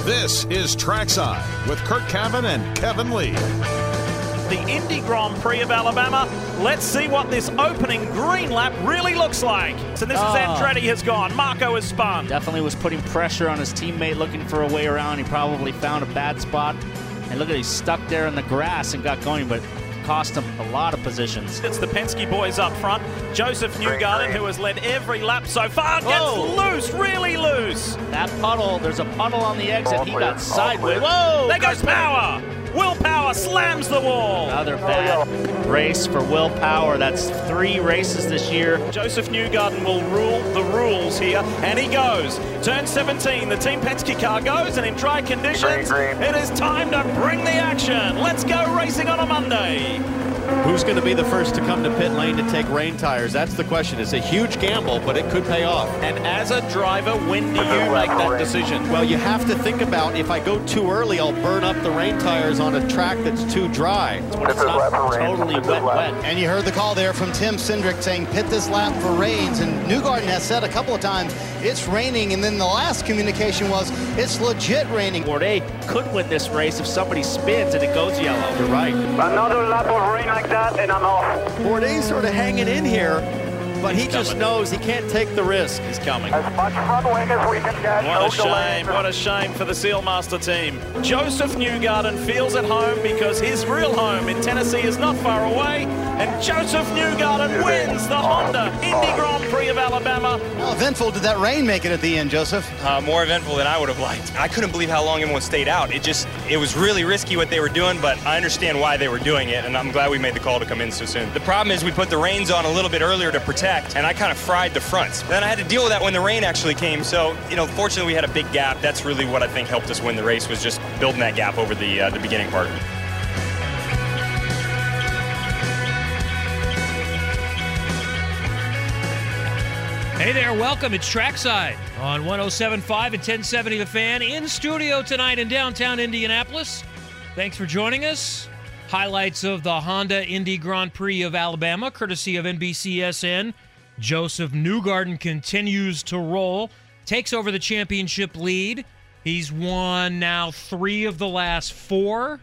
This is Trackside with Kurt Cavan and Kevin Lee. The Indy Grand Prix of Alabama. Let's see what this opening green lap really looks like. So this is Andretti has gone. Marco has spun. Definitely was putting pressure on his teammate, looking for a way around. He probably found a bad spot. And look at, he's stuck there in the grass and got going, but cost him a lot of positions. It's the Penske boys up front. Joseph Newgarden, who has led every lap so far, gets loose, really loose. That puddle, there's a puddle on the exit. He got sideways. Whoa! There goes Power. Will Power slams the wall. Another bad race for Will Power. That's 3 races this year. Joseph Newgarden will rule the rules here, and he goes. Turn 17, the Team Penske car goes, and in dry conditions, it is time to bring the action. Let's go racing on a Monday. Who's going to be the first to come to pit lane to take rain tires? That's the question. It's a huge gamble, but it could pay off. And as a driver, when do you make that decision? Well, you have to think about, if I go too early, I'll burn up the rain tires on a track that's too dry. When it's not totally wet. And you heard the call there from Tim Cindric saying pit this lap for rains. And Newgarden has said a couple of times it's raining, and then the last communication was it's legit raining. Bourdais could win this race if somebody spins and it goes yellow. You're right. Another lap of rain like that, and I'm off. Bourdais sort of hanging in here, but he just knows he can't take the risk. He's coming. As much front wing as we can get. What a shame for the Sealmaster team. Joseph Newgarden feels at home because his real home in Tennessee is not far away, and Joseph Newgarden wins the Honda Indy Grand Prix of Alabama. How eventful did that rain make it at the end, Joseph? More eventful than I would have liked. I couldn't believe how long everyone stayed out. It was really risky what they were doing, but I understand why they were doing it, and I'm glad we made the call to come in so soon. The problem is we put the reins on a little bit earlier to protect, and I kind of fried the fronts. Then I had to deal with that when the rain actually came, so, fortunately we had a big gap. That's really what I think helped us win the race, was just building that gap over the beginning part. Hey there, welcome. It's Trackside on 107.5 and 1070 The Fan. In studio tonight in downtown Indianapolis. Thanks for joining us. Highlights of the Honda Indy Grand Prix of Alabama, courtesy of NBCSN. Joseph Newgarden continues to roll, takes over the championship lead. He's won now 3 of the last 4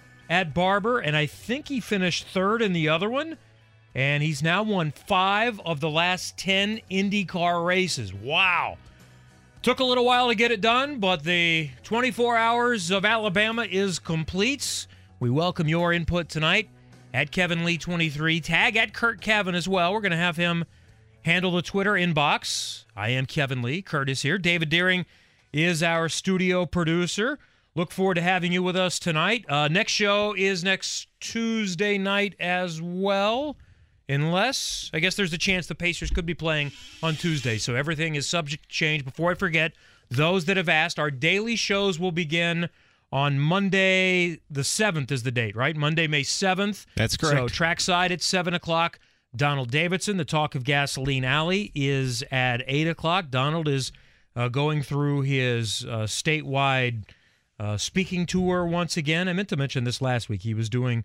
at Barber, and I think he finished 3rd in the other one. And he's now won 5 of the last 10 IndyCar races. Wow. Took a little while to get it done, but the 24 hours of Alabama is complete. We welcome your input tonight at Kevin Lee 23. Tag at Kurt Cavan as well. We're going to have him handle the Twitter inbox. I am Kevin Lee. Kurt is here. David Deering is our studio producer. Look forward to having you with us tonight. Next show is next Tuesday night as well. Unless, I guess there's a chance the Pacers could be playing on Tuesday, so everything is subject to change. Before I forget, those that have asked, our daily shows will begin on Monday, the 7th is the date, right? Monday, May 7th. That's correct. So Trackside at 7 o'clock. Donald Davidson, the Talk of Gasoline Alley, is at 8 o'clock. Donald is going through his statewide speaking tour once again. I meant to mention this last week. He was doing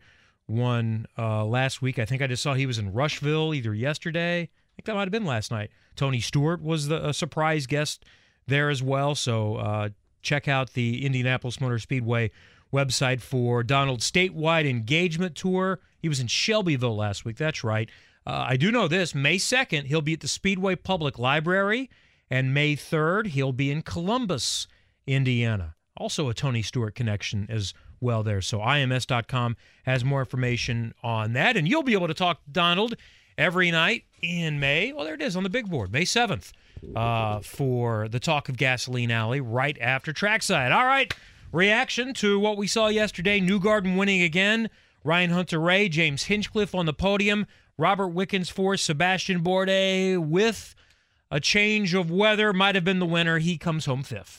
one last week. I think I just saw he was in Rushville either yesterday. I think that might have been last night. Tony Stewart was a surprise guest there as well. So check out the Indianapolis Motor Speedway website for Donald's statewide engagement tour. He was in Shelbyville last week. That's right. I do know this. May 2nd, he'll be at the Speedway Public Library, and May 3rd, he'll be in Columbus, Indiana. Also a Tony Stewart connection as well there. So IMS.com has more information on that, and you'll be able to talk to Donald every night in May. Well, there it is on the big board, May 7th, for the Talk of Gasoline Alley right after Trackside. All right, reaction to what we saw yesterday. Newgarden winning again. Ryan Hunter-Reay, James Hinchcliffe on the podium. Robert Wickens fourth. Sebastian Bourdais with a change of weather might have been the winner. He comes home 5th.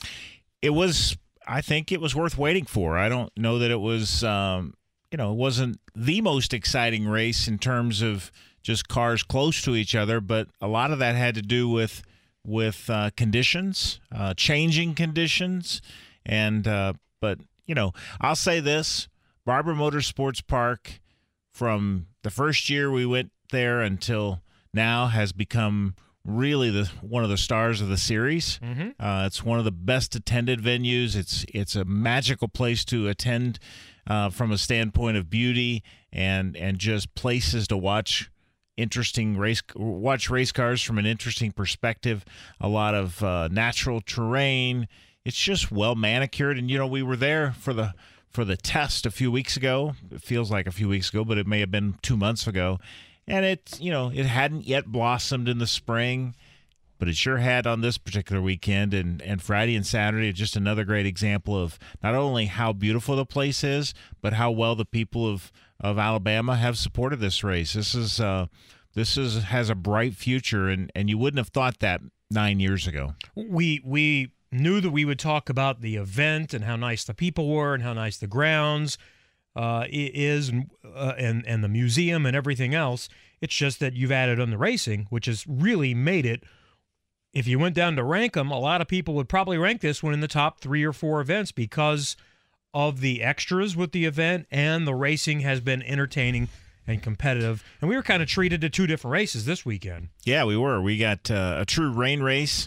I think it was worth waiting for. I don't know that it was, it wasn't the most exciting race in terms of just cars close to each other, but a lot of that had to do with conditions, changing conditions, and but I'll say this: Barber Motorsports Park, from the first year we went there until now, has become really one of the stars of the series. It's one of the best attended venues. It's a magical place to attend from a standpoint of beauty and just places to watch race cars from an interesting perspective. A lot of natural terrain. It's just well manicured, and we were there for the test a few weeks ago. It feels like a few weeks ago, but it may have been 2 months ago. And it hadn't yet blossomed in the spring, but it sure had on this particular weekend. And Friday and Saturday, just another great example of not only how beautiful the place is, but how well the people of Alabama have supported this race. This has a bright future, and you wouldn't have thought that 9 years ago. We knew that we would talk about the event and how nice the people were and how nice the grounds is and the museum and everything else. It's just that you've added on the racing, which has really made it. If you went down to rank them, a lot of people would probably rank this one in the top 3 or 4 events because of the extras with the event, and the racing has been entertaining and competitive. And we were kind of treated to 2 different races this weekend. Yeah, we were. We got a true rain race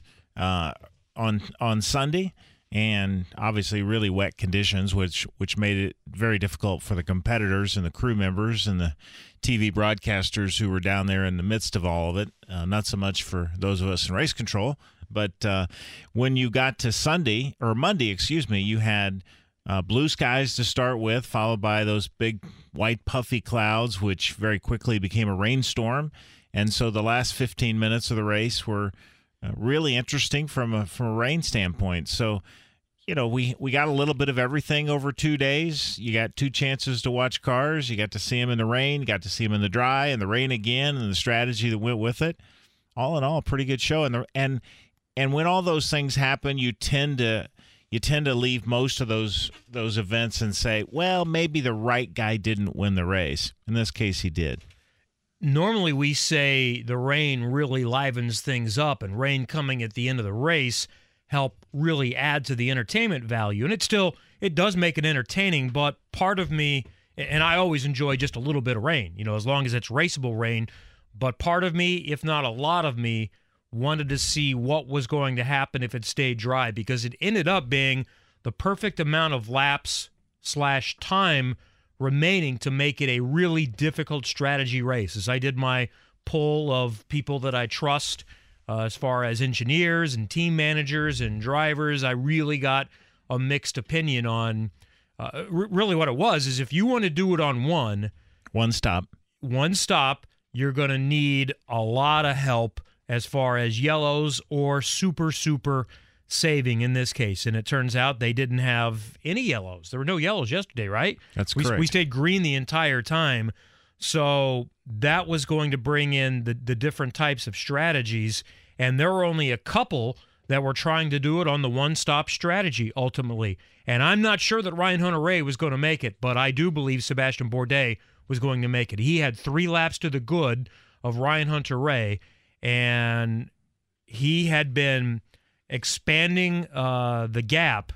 on Sunday, and obviously really wet conditions, which made it very difficult for the competitors and the crew members and the TV broadcasters who were down there in the midst of all of it. Not so much for those of us in race control, but when you got to Monday, you had blue skies to start with, followed by those big white puffy clouds, which very quickly became a rainstorm. And so the last 15 minutes of the race were really interesting from a rain standpoint. So, we got a little bit of everything over 2 days. You got 2 chances to watch cars. You got to see them in the rain, got to see them in the dry, and the rain again, and the strategy that went with it. All in all, a pretty good show. And when all those things happen, you tend to leave most of those events and say, well, maybe the right guy didn't win the race. In this case, he did. Normally we say the rain really livens things up, and rain coming at the end of the race help really add to the entertainment value. And it does make it entertaining, but part of me, and I always enjoy just a little bit of rain, as long as it's raceable rain, but part of me, if not a lot of me, wanted to see what was going to happen if it stayed dry, because it ended up being the perfect amount of laps / time remaining to make it a really difficult strategy race. As I did my poll of people that I trust as far as engineers and team managers and drivers, I really got a mixed opinion on really what it was is if you want to do it on one stop, you're going to need a lot of help as far as yellows or super saving in this case. And it turns out they didn't have any yellows. There were no yellows yesterday, right? That's correct. We stayed green the entire time. So that was going to bring in the different types of strategies. And there were only a couple that were trying to do it on the one-stop strategy ultimately. And I'm not sure that Ryan Hunter-Reay was going to make it, but I do believe Sebastian Bourdais was going to make it. He had 3 laps to the good of Ryan Hunter-Reay, and he had been expanding the gap,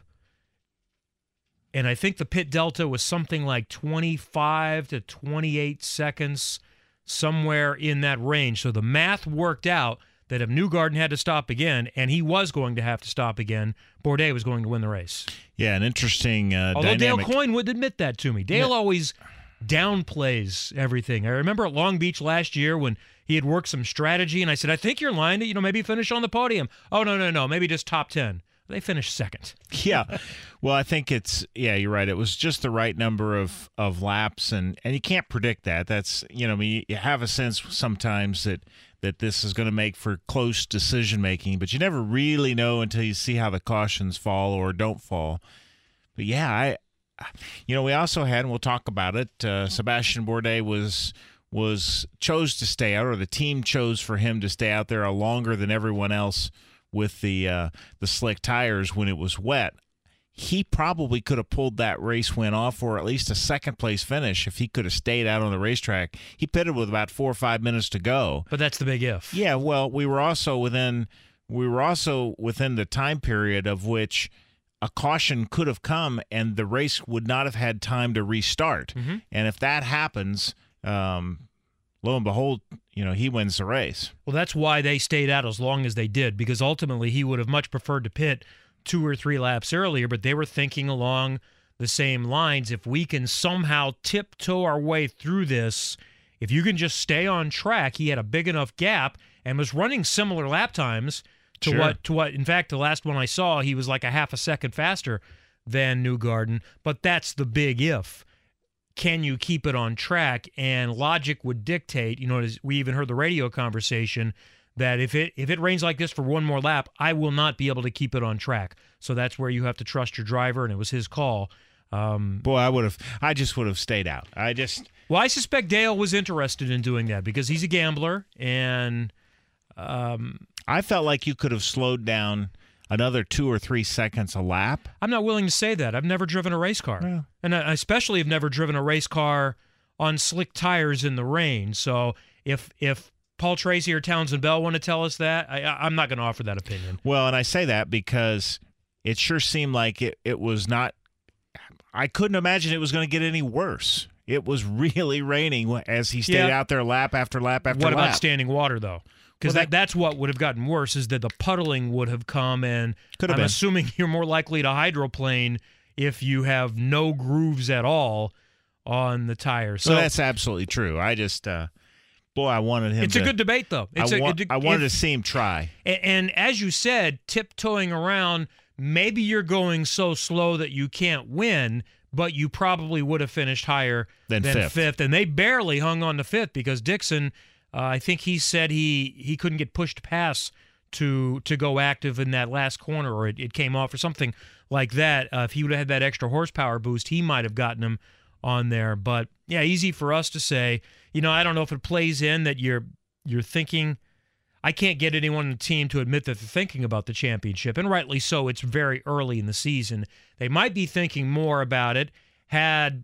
and I think the pit delta was something like 25 to 28 seconds, somewhere in that range. So the math worked out that if Newgarden had to stop again, and he was going to have to stop again, Bourdais was going to win the race. Yeah, an interesting Although dynamic. Dale Coyne wouldn't admit that to me. Dale always downplays everything. I remember at Long Beach last year when he had worked some strategy, and I said, I think you're lying to, maybe finish on the podium. Oh, no, maybe just top 10. They finished second. Yeah. Well, I think you're right. It was just the right number of laps, and you can't predict that. That's, you have a sense sometimes that this is going to make for close decision-making, but you never really know until you see how the cautions fall or don't fall. But, yeah, we also had, and we'll talk about it, Sebastian Bourdais chose to stay out, or the team chose for him to stay out there longer than everyone else with the slick tires when it was wet. He probably could have pulled that race win off, or at least a second-place finish if he could have stayed out on the racetrack. He pitted with about 4 or 5 minutes to go. But that's the big if. Yeah, well, we were also within the time period of which a caution could have come, and the race would not have had time to restart. Mm-hmm. And if that happens, lo and behold, he wins the race. Well, that's why they stayed out as long as they did, because ultimately he would have much preferred to pit 2 or 3 laps earlier, but they were thinking along the same lines. If we can somehow tiptoe our way through this, if you can just stay on track, he had a big enough gap and was running similar lap times to what in fact, the last one I saw, he was like a half a second faster than Newgarden, but that's the big if. Can you keep it on track? And logic would dictate, we even heard the radio conversation, that if it rains like this for one more lap, I will not be able to keep it on track. So that's where you have to trust your driver, and it was his call. Boy, I just would have stayed out. Well, I suspect Dale was interested in doing that because he's a gambler, and I felt like you could have slowed down another 2 or 3 seconds a lap. I'm not willing to say that. I've never driven a race car. Yeah. And I especially have never driven a race car on slick tires in the rain. So if Paul Tracy or Townsend Bell want to tell us that, I'm not going to offer that opinion. Well, and I say that because it sure seemed like it was not – I couldn't imagine it was going to get any worse. It was really raining as he stayed out there lap after lap after lap. What about standing water, though? Because that's what would have gotten worse, is that the puddling would have come, and I'm assuming you're more likely to hydroplane if you have no grooves at all on the tires. So that's absolutely true. I just, I wanted him It's a good debate, though. I wanted to see him try. And as you said, tiptoeing around, maybe you're going so slow that you can't win, but you probably would have finished higher than fifth. And they barely hung on to fifth because Dixon – I think he said he couldn't get pushed past to go active in that last corner, or it came off or something like that. If he would have had that extra horsepower boost, he might have gotten him on there. But, yeah, easy for us to say. I don't know if it plays in that you're thinking. I can't get anyone on the team to admit that they're thinking about the championship, and rightly so. It's very early in the season. They might be thinking more about it had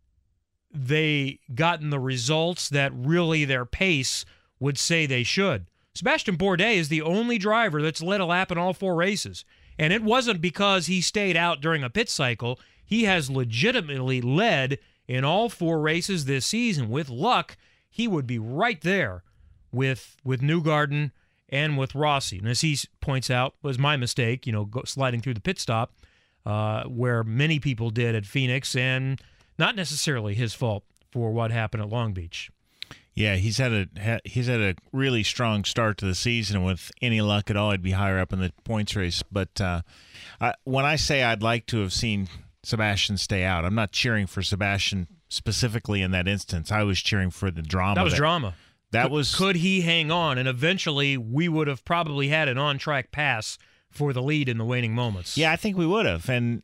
they gotten the results that really their pace would say they should. Sebastian Bourdais is the only driver that's led a lap in all 4 races. And it wasn't because he stayed out during a pit cycle. He has legitimately led in all 4 races this season. With luck, he would be right there with Newgarden and with Rossi. And as he points out, was my mistake, sliding through the pit stop, where many people did at Phoenix, and not necessarily his fault for what happened at Long Beach. Yeah, he's had a really strong start to the season. With any luck at all, he'd be higher up in the points race. But when I say I'd like to have seen Sebastian stay out, I'm not cheering for Sebastian specifically in that instance. I was cheering for the drama. That was drama. Could he hang on? And eventually we would have probably had an on-track pass for the lead in the waning moments. Yeah, I think we would have. And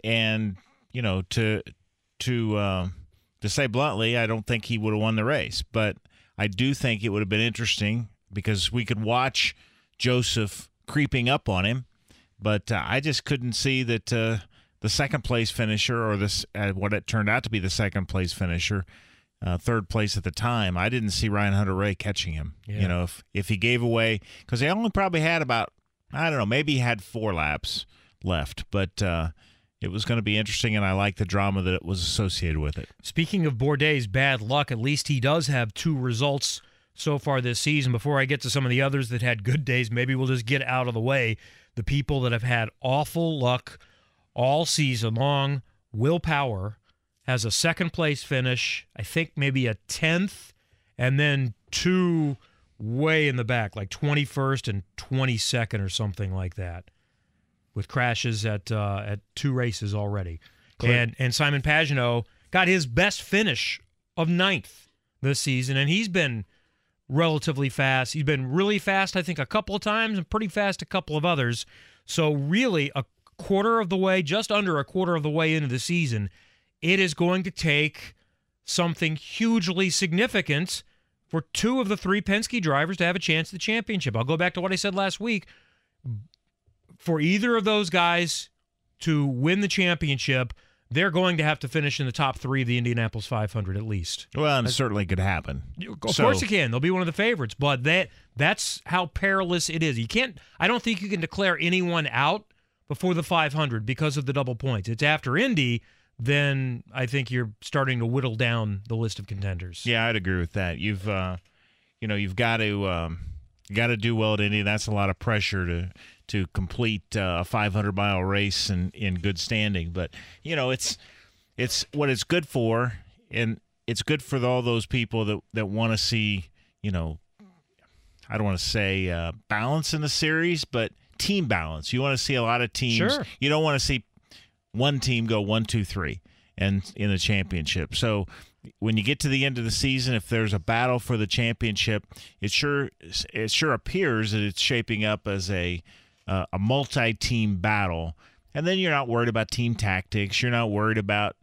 to say bluntly, I don't think he would have won the race, but I do think it would have been interesting because we could watch Joseph creeping up on him, but I just couldn't see that the second place finisher, or what it turned out to be the second place finisher, third place at the time, I didn't see Ryan Hunter-Reay catching him. Yeah. If he gave away, because he only probably had about, I don't know, maybe he had 4 laps left, but it was going to be interesting, and I like the drama that was associated with it. Speaking of Bourdais' bad luck, at least he does have 2 results so far this season. Before I get to some of the others that had good days, maybe we'll just get out of the way. The people that have had awful luck all season long, Will Power has a second-place finish, I think maybe a 10th, and then 2 way in the back, like 21st and 22nd or something like that, with crashes at 2 races already. And Simon Pagenaud got his best finish of 9th this season, and he's been relatively fast. He's been really fast, I think, a couple of times, and pretty fast a couple of others. So really a quarter of the way, just under a quarter of the way into the season, it is going to take something hugely significant for 2 of the 3 Penske drivers to have a chance at the championship. I'll go back to what I said last week. For either of those guys to win the championship, they're going to have to finish in the top 3 of the Indianapolis 500 at least. Well, and it certainly could happen. Of course it can. They'll be one of the favorites, but that's how perilous it is. I don't think you can declare anyone out before the 500 because of the double points. It's after Indy, then I think you're starting to whittle down the list of contenders. Yeah, I'd agree with that. you've got to do well at Indy. That's a lot of pressure to complete a 500-mile race in good standing. But it's what it's good for, and it's good for all those people that want to see, I don't want to say balance in the series, but team balance. You want to see a lot of teams. Sure. You don't want to see one team go 1, 2, 3 and in the championship. So when you get to the end of the season, if there's a battle for the championship, it sure appears that it's shaping up as a multi-team battle. And then you're not worried about team tactics. You're not worried about,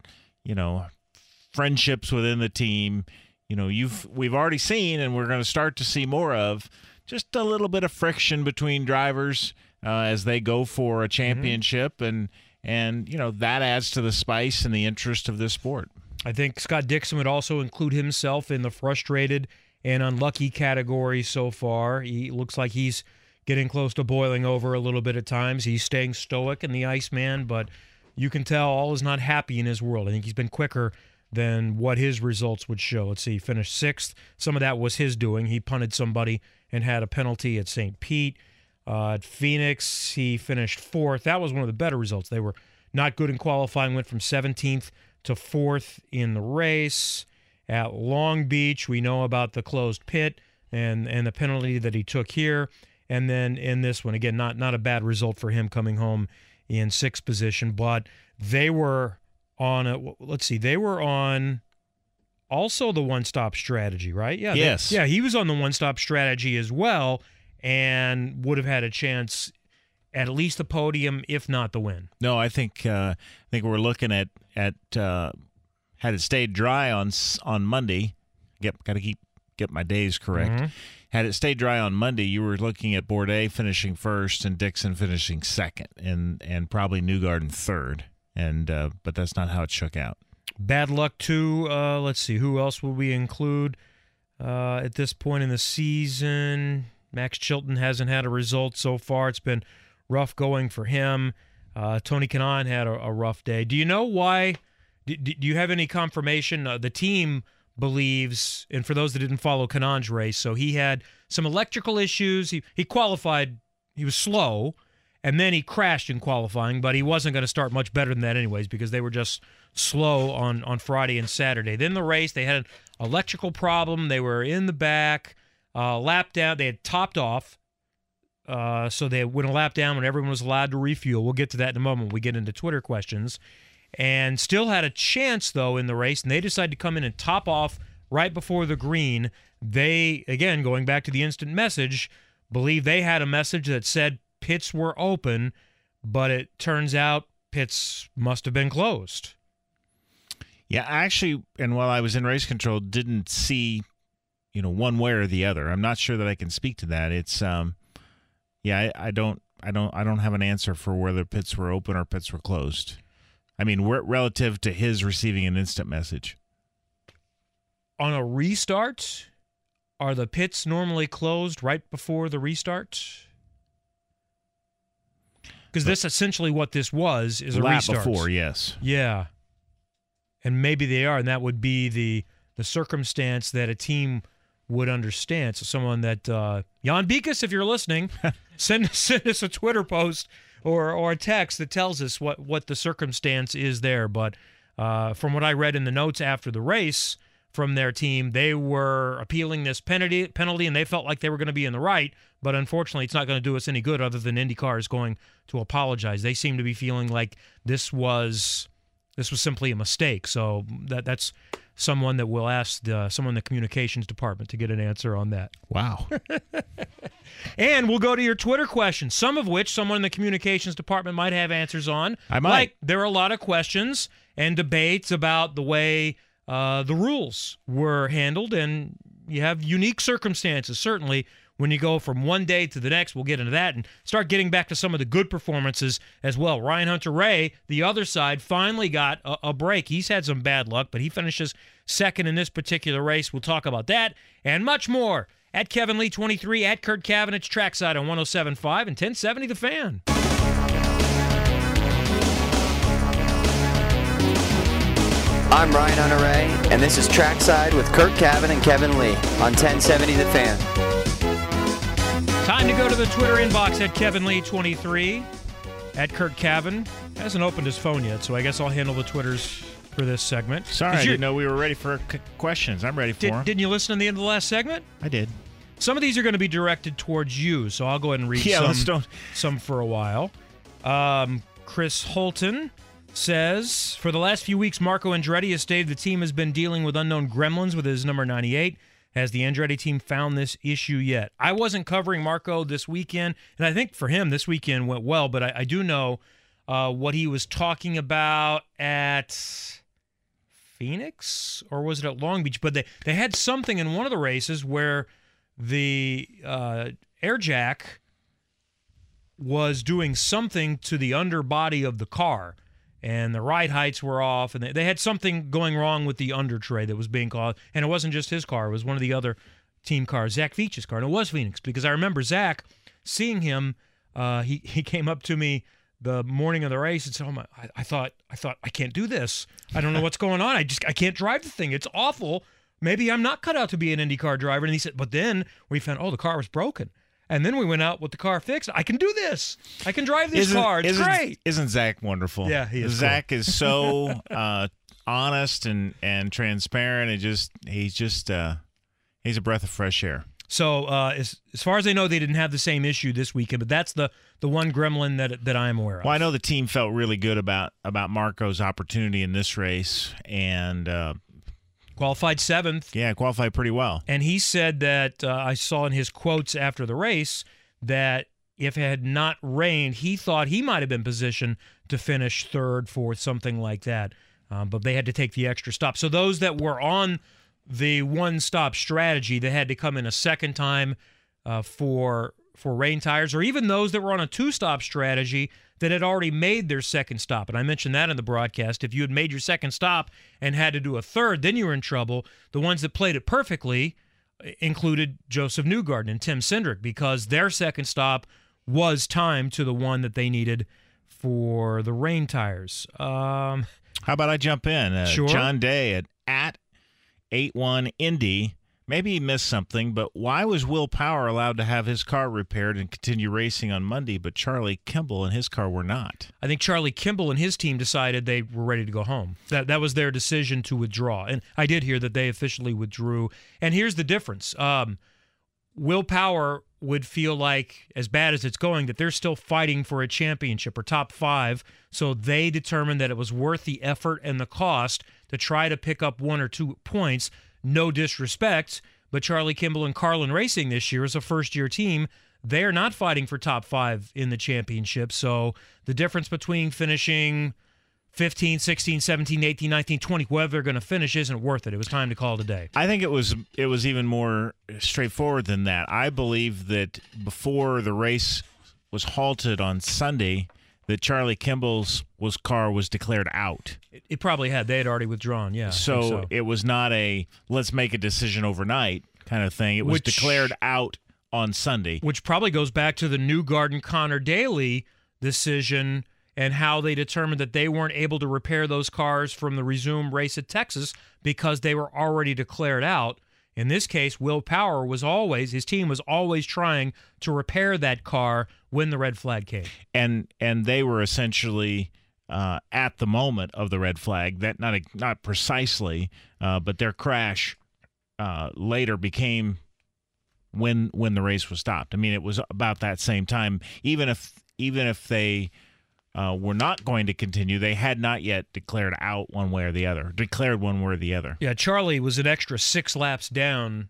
friendships within the team. We've already seen, and we're going to start to see more of, just a little bit of friction between drivers as they go for a championship, and that adds to the spice and the interest of this sport. I think Scott Dixon would also include himself in the frustrated and unlucky category so far. He looks like he's getting close to boiling over a little bit at times. He's staying stoic in the Iceman, but you can tell all is not happy in his world. I think he's been quicker than what his results would show. Let's see, he finished 6th. Some of that was his doing. He punted somebody and had a penalty at St. Pete. At Phoenix, he finished 4th. That was one of the better results. They were not good in qualifying, went from 17th to 4th in the race. At Long Beach, we know about the closed pit and the penalty that he took here. And then in this one, again, not a bad result for him coming home in 6th position, but they were on they were on also the one-stop strategy, right? Yeah. Yes. He was on the one-stop strategy as well and would have had a chance at least the podium, if not the win. No, I think we're looking at had it stayed dry on Monday. Got to get my days correct. Mm-hmm. Had it stayed dry on Monday, you were looking at Bourdais finishing 1st and Dixon finishing 2nd, and probably Newgarden 3rd. But that's not how it shook out. Bad luck too. Let's see, who else will we include at this point in the season? Max Chilton hasn't had a result so far. It's been rough going for him. Tony Kanaan had a rough day. Do you know why? Do you have any confirmation? The team believes, and for those that didn't follow Kanaan's race, so he had some electrical issues. He qualified. He was slow, and then he crashed in qualifying, but he wasn't going to start much better than that anyways because they were just slow on Friday and Saturday. Then the race, they had an electrical problem. They were in the back, lap down. They had topped off, so they went a lap down when everyone was allowed to refuel. We'll get to that in a moment when we get into Twitter questions. And still had a chance, though, in the race, and they decided to come in and top off right before the green. They, again, going back to the instant message, believe they had a message that said pits were open, but it turns out pits must have been closed. Yeah, actually, and while I was in race control, didn't see, one way or the other. I'm not sure that I can speak to that. It's, I don't have an answer for whether pits were open or pits were closed. I mean, relative to his receiving an instant message. On a restart, are the pits normally closed right before the restart? Because this essentially what this was is a lap restart. Before, yes. Yeah. And maybe they are, and that would be the circumstance that a team would understand. So someone that, Jan Beekes, if you're listening, send us a Twitter post or a text that tells us what the circumstance is there. But from what I read in the notes after the race from their team, they were appealing this penalty, and they felt like they were going to be in the right. But unfortunately, it's not going to do us any good other than IndyCar is going to apologize. They seem to be feeling like this was simply a mistake. So that's someone that will ask someone in the communications department to get an answer on that. Wow. And we'll go to your Twitter questions, some of which someone in the communications department might have answers on. I might. Like, there are a lot of questions and debates about the way the rules were handled, and you have unique circumstances, certainly, when you go from one day to the next. We'll get into that and start getting back to some of the good performances as well. Ryan Hunter-Reay, the other side, finally got a break. He's had some bad luck, but he finishes second in this particular race. We'll talk about that and much more. At Kevin Lee 23, at Kurt Cavan, it's Trackside on 107.5 and 1070 The Fan. I'm Ryan Hunter-Ray, and this is Trackside with Kurt Cavan and Kevin Lee on 1070 The Fan. Time to go to the Twitter inbox at Kevin Lee 23 at Kurt Cavan. Hasn't opened his phone yet, so I guess I'll handle the Twitters for this segment. Sorry, I didn't know we were ready for questions. I'm ready for them. Didn't you listen to the end of the last segment? I did. Some of these are going to be directed towards you, so I'll go ahead and read some for a while. Chris Holton says, for the last few weeks, Marco Andretti has stated the team has been dealing with unknown gremlins with his number 98. Has the Andretti team found this issue yet? I wasn't covering Marco this weekend, and I think for him this weekend went well, but I do know what he was talking about at Phoenix, or was it at Long Beach? But they had something in one of the races where the air jack was doing something to the underbody of the car, and the ride heights were off, and they had something going wrong with the under tray that was being called, and it wasn't just his car, it was one of the other team cars, Zach Veach's car, and it was Phoenix, because I remember Zach seeing him, he came up to me the morning of the race and said, "Oh my, I thought I can't do this. I don't know what's going on. I can't drive the thing. It's awful. Maybe I'm not cut out to be an IndyCar driver." And he said, but then we found, the car was broken. And then we went out with the car fixed. I can do this. I can drive this car. It's great. Isn't Zach wonderful? Yeah, he is. Zach cool. is so honest and transparent. He's a breath of fresh air. So as far as I know, they didn't have the same issue this weekend, but that's the one gremlin that I'm aware of. Well, I know the team felt really good about Marco's opportunity in this race, and qualified 7th. Yeah, qualified pretty well. And he said that, I saw in his quotes after the race, that if it had not rained, he thought he might have been positioned to finish 3rd, 4th, something like that. But they had to take the extra stop. So those that were on the one-stop strategy, they had to come in a second time for rain tires, or even those that were on a two-stop strategy that had already made their second stop. And I mentioned that in the broadcast. If you had made your second stop and had to do a third, then you were in trouble. The ones that played it perfectly included Joseph Newgarden and Tim Cindric, because their second stop was timed to the one that they needed for the rain tires. How about I jump in? Sure. John Day at 81 Indy. Maybe he missed something, but why was Will Power allowed to have his car repaired and continue racing on Monday, but Charlie Kimball and his car were not? I think Charlie Kimball and his team decided they were ready to go home. That was their decision to withdraw. And I did hear that they officially withdrew. And here's the difference. Will Power would feel like, as bad as it's going, that they're still fighting for a championship or top 5, so they determined that it was worth the effort and the cost to try to pick up 1 or 2 points. No disrespect, but Charlie Kimball and Carlin Racing this year is a first-year team. They are not fighting for top 5 in the championship, so the difference between finishing 15, 16, 17, 18, 19, 20, whoever they're going to finish isn't worth it. It was time to call it a day. I think it was even more straightforward than that. I believe that before the race was halted on Sunday, that Charlie Kimball's car was declared out. It probably had. They had already withdrawn, yeah. So it was not a let's make a decision overnight kind of thing. It was declared out on Sunday. Which probably goes back to the Newgarden-Connor Daly decision and how they determined that they weren't able to repair those cars from the resumed race at Texas because they were already declared out. In this case, Will Power his team was always trying to repair that car when the red flag came. And they were essentially at the moment of the red flag, that not precisely, but their crash later became when the race was stopped. I mean, it was about that same time. Even if they were not going to continue, they had not yet declared one way or the other. Yeah, Charlie was an extra 6 laps down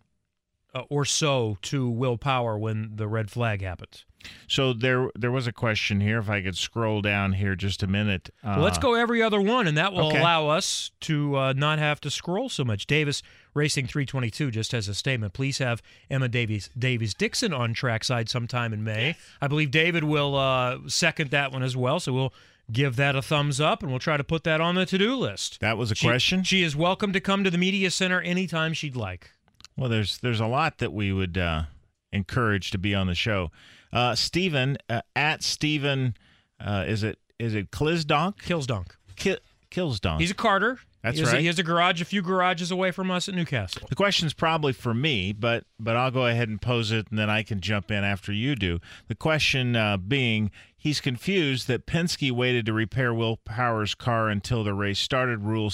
or so to Will Power when the red flag happened. So there was a question here. If I could scroll down here just a minute. Let's go every other one, and that will allow us to not have to scroll so much. Davis Racing 322 just has a statement. Please have Emma Davies Dixon on trackside sometime in May. I believe David will second that one as well, so we'll give that a thumbs up, and we'll try to put that on the to-do list. That was a question? She is welcome to come to the media center anytime she'd like. Well, there's a lot that we would encourage to be on the show. Stephen at Stephen, is it Kilsdonk? Kilsdonk. Kilsdonk. He's a Carter. That's He right. has a few garages away from us at Newcastle. The question's probably for me, but I'll go ahead and pose it, and then I can jump in after you do. The question being, he's confused that Penske waited to repair Will Power's car until the race started. Rule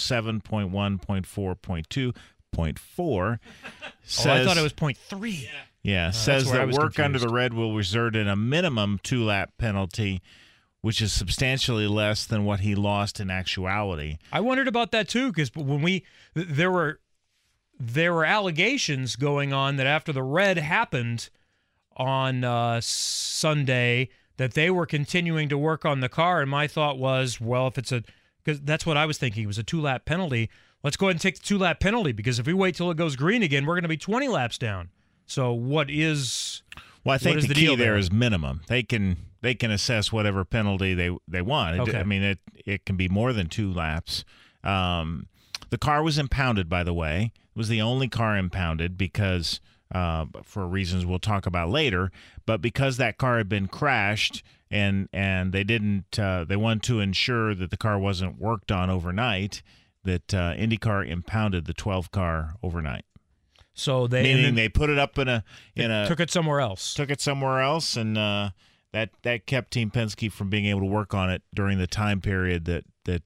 7.1.4.2.4 says... I thought it was 0.3. Yeah, says that work confused. under the red will result in a minimum 2-lap penalty, which is substantially less than what he lost in actuality. I wondered about that too, because when there were allegations going on that after the red happened on Sunday, that they were continuing to work on the car, and my thought was, well, because that's what I was thinking, it was a 2-lap penalty. Let's go ahead and take the 2-lap penalty, because if we wait till it goes green again, we're going to be 20 laps down. So what is? Well, I think the key deal there is minimum. They can assess whatever penalty they want. Okay. I mean, it can be more than 2 laps. The car was impounded, by the way. It was the only car impounded because, for reasons we'll talk about later, but because that car had been crashed and they didn't, they wanted to ensure that the car wasn't worked on overnight, that IndyCar impounded the 12 car overnight. So they put it up in a took it somewhere else. Took it somewhere else, and that kept Team Penske from being able to work on it during the time period that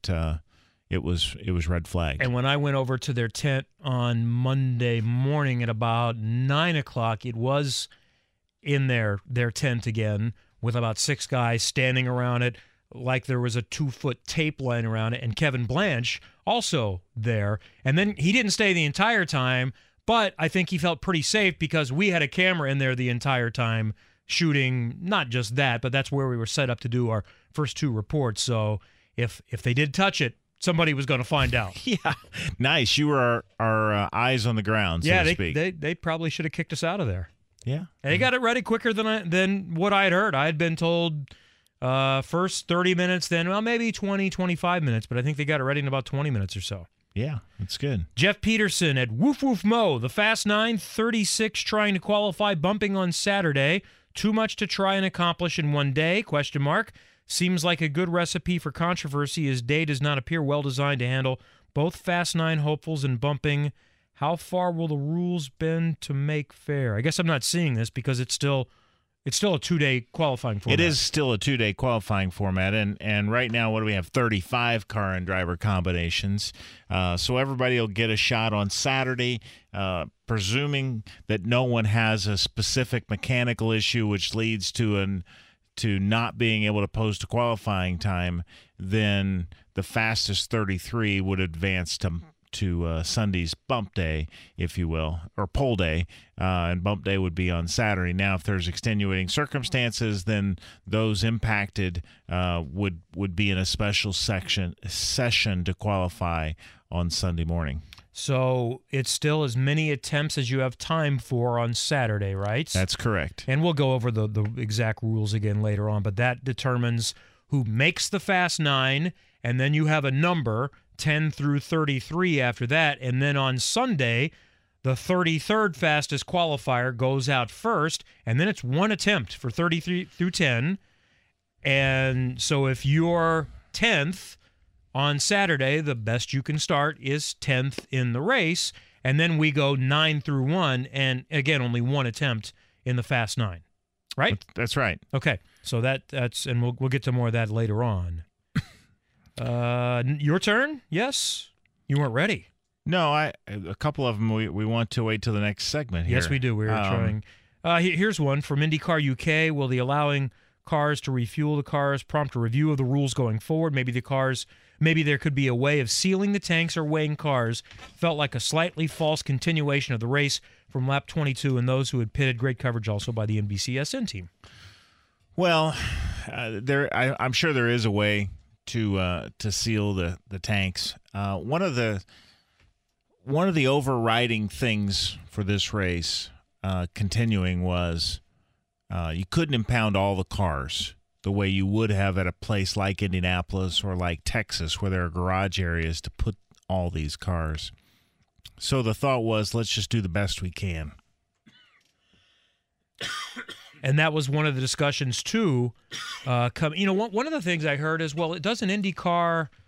it was red flagged. And when I went over to their tent on Monday morning at about 9 o'clock, it was in their tent again with about 6 guys standing around it, like there was a 2-foot tape line around it, and Kevin Blanche also there. And then he didn't stay the entire time, but I think he felt pretty safe because we had a camera in there the entire time shooting not just that, but that's where we were set up to do our first 2 reports. So if they did touch it, somebody was going to find out. Yeah, nice. You were our eyes on the ground, so to speak. They probably should have kicked us out of there. Yeah. And they got it ready quicker than what I had heard. I had been told first 30 minutes, then maybe 20, 25 minutes, but I think they got it ready in about 20 minutes or so. Yeah, that's good. Jeff Peterson at Woof Woof Mo, the Fast 9, 36 trying to qualify, bumping on Saturday. Too much to try and accomplish in one day, ? Seems like a good recipe for controversy. His day does not appear well designed to handle both Fast 9 hopefuls and bumping. How far will the rules bend to make fair? I guess I'm not seeing this because it's still a 2-day qualifying format. It is still a 2-day qualifying format, and right now, what do we have? 35 car and driver combinations. So everybody will get a shot on Saturday, presuming that no one has a specific mechanical issue which leads to not being able to post a qualifying time. Then the fastest 33 would advance to Sunday's bump day, if you will, or pole day, and bump day would be on Saturday. Now, if there's extenuating circumstances, then those impacted would be in a special session to qualify on Sunday morning. So it's still as many attempts as you have time for on Saturday, right? That's correct. And we'll go over the exact rules again later on, but that determines who makes the Fast 9, and then you have a number, 10 through 33 after that, and then on Sunday, the 33rd fastest qualifier goes out first, and then it's one attempt for 33 through 10, and so if you're 10th on Saturday, the best you can start is 10th in the race, and then we go 9 through 1, and again, only one attempt in the Fast 9, right? That's right. Okay, so that's, and we'll get to more of that later on. Your turn? Yes? You weren't ready. No, a couple of them we want to wait till the next segment here. Yes, we do. We were trying. Here's one from IndyCar UK. Will the allowing cars to refuel the cars prompt a review of the rules going forward? Maybe there could be a way of sealing the tanks or weighing cars. Felt like a slightly false continuation of the race from lap 22 and those who had pitted. Great coverage also by the NBCSN team. Well, I'm sure there is a way to seal the tanks. One of the overriding things for this race continuing was you couldn't impound all the cars the way you would have at a place like Indianapolis or like Texas, where there are garage areas to put all these cars. So the thought was, let's just do the best we can. And that was one of the discussions too. One of the things I heard is, well, doesn't IndyCar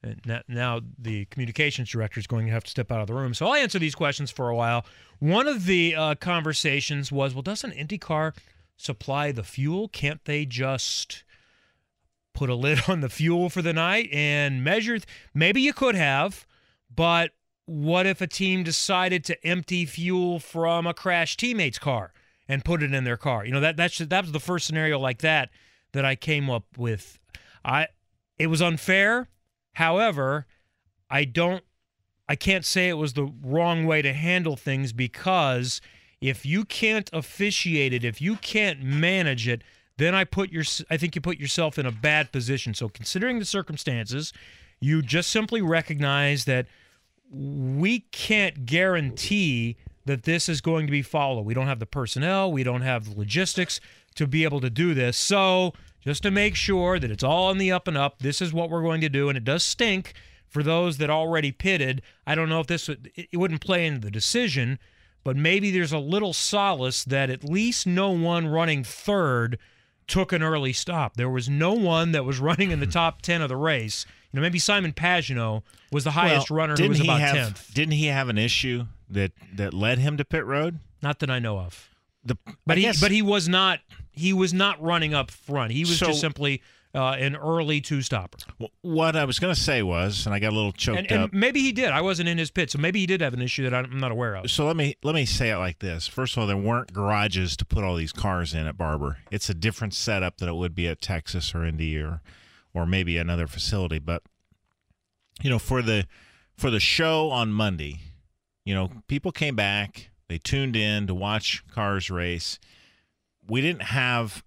And now the communications director is going to have to step out of the room. So I'll answer these questions for a while. One of the conversations was, well, doesn't IndyCar supply the fuel? Can't they just put a lid on the fuel for the night and measure? Maybe you could have, but what if a team decided to empty fuel from a crashed teammate's car and put it in their car? You know, that was the first scenario like that I came up with. It was unfair. However, I can't say it was the wrong way to handle things, because if you can't officiate it, if you can't manage it, then I think you put yourself in a bad position. So considering the circumstances, you just simply recognize that we can't guarantee that this is going to be followed. We don't have the personnel, we don't have the logistics to be able to do this. So just to make sure that it's all on the up and up, this is what we're going to do. And it does stink for those that already pitted. I don't know if it wouldn't play into the decision, but maybe there's a little solace that at least no one running third took an early stop. There was no one that was running in the top 10 of the race. You know, maybe Simon Pagenaud was the highest runner, who was about 10th. Didn't he have an issue that led him to pit road? Not that I know of. But he was not running up front. He was just simply an early two-stopper. What I was going to say was, and I got a little choked up. And maybe he did. I wasn't in his pit, so maybe he did have an issue that I'm not aware of. So let me say it like this. First of all, there weren't garages to put all these cars in at Barber. It's a different setup than it would be at Texas or Indy or maybe another facility. But you know, for the show on Monday, you know, people came back. They tuned in to watch cars race. We didn't have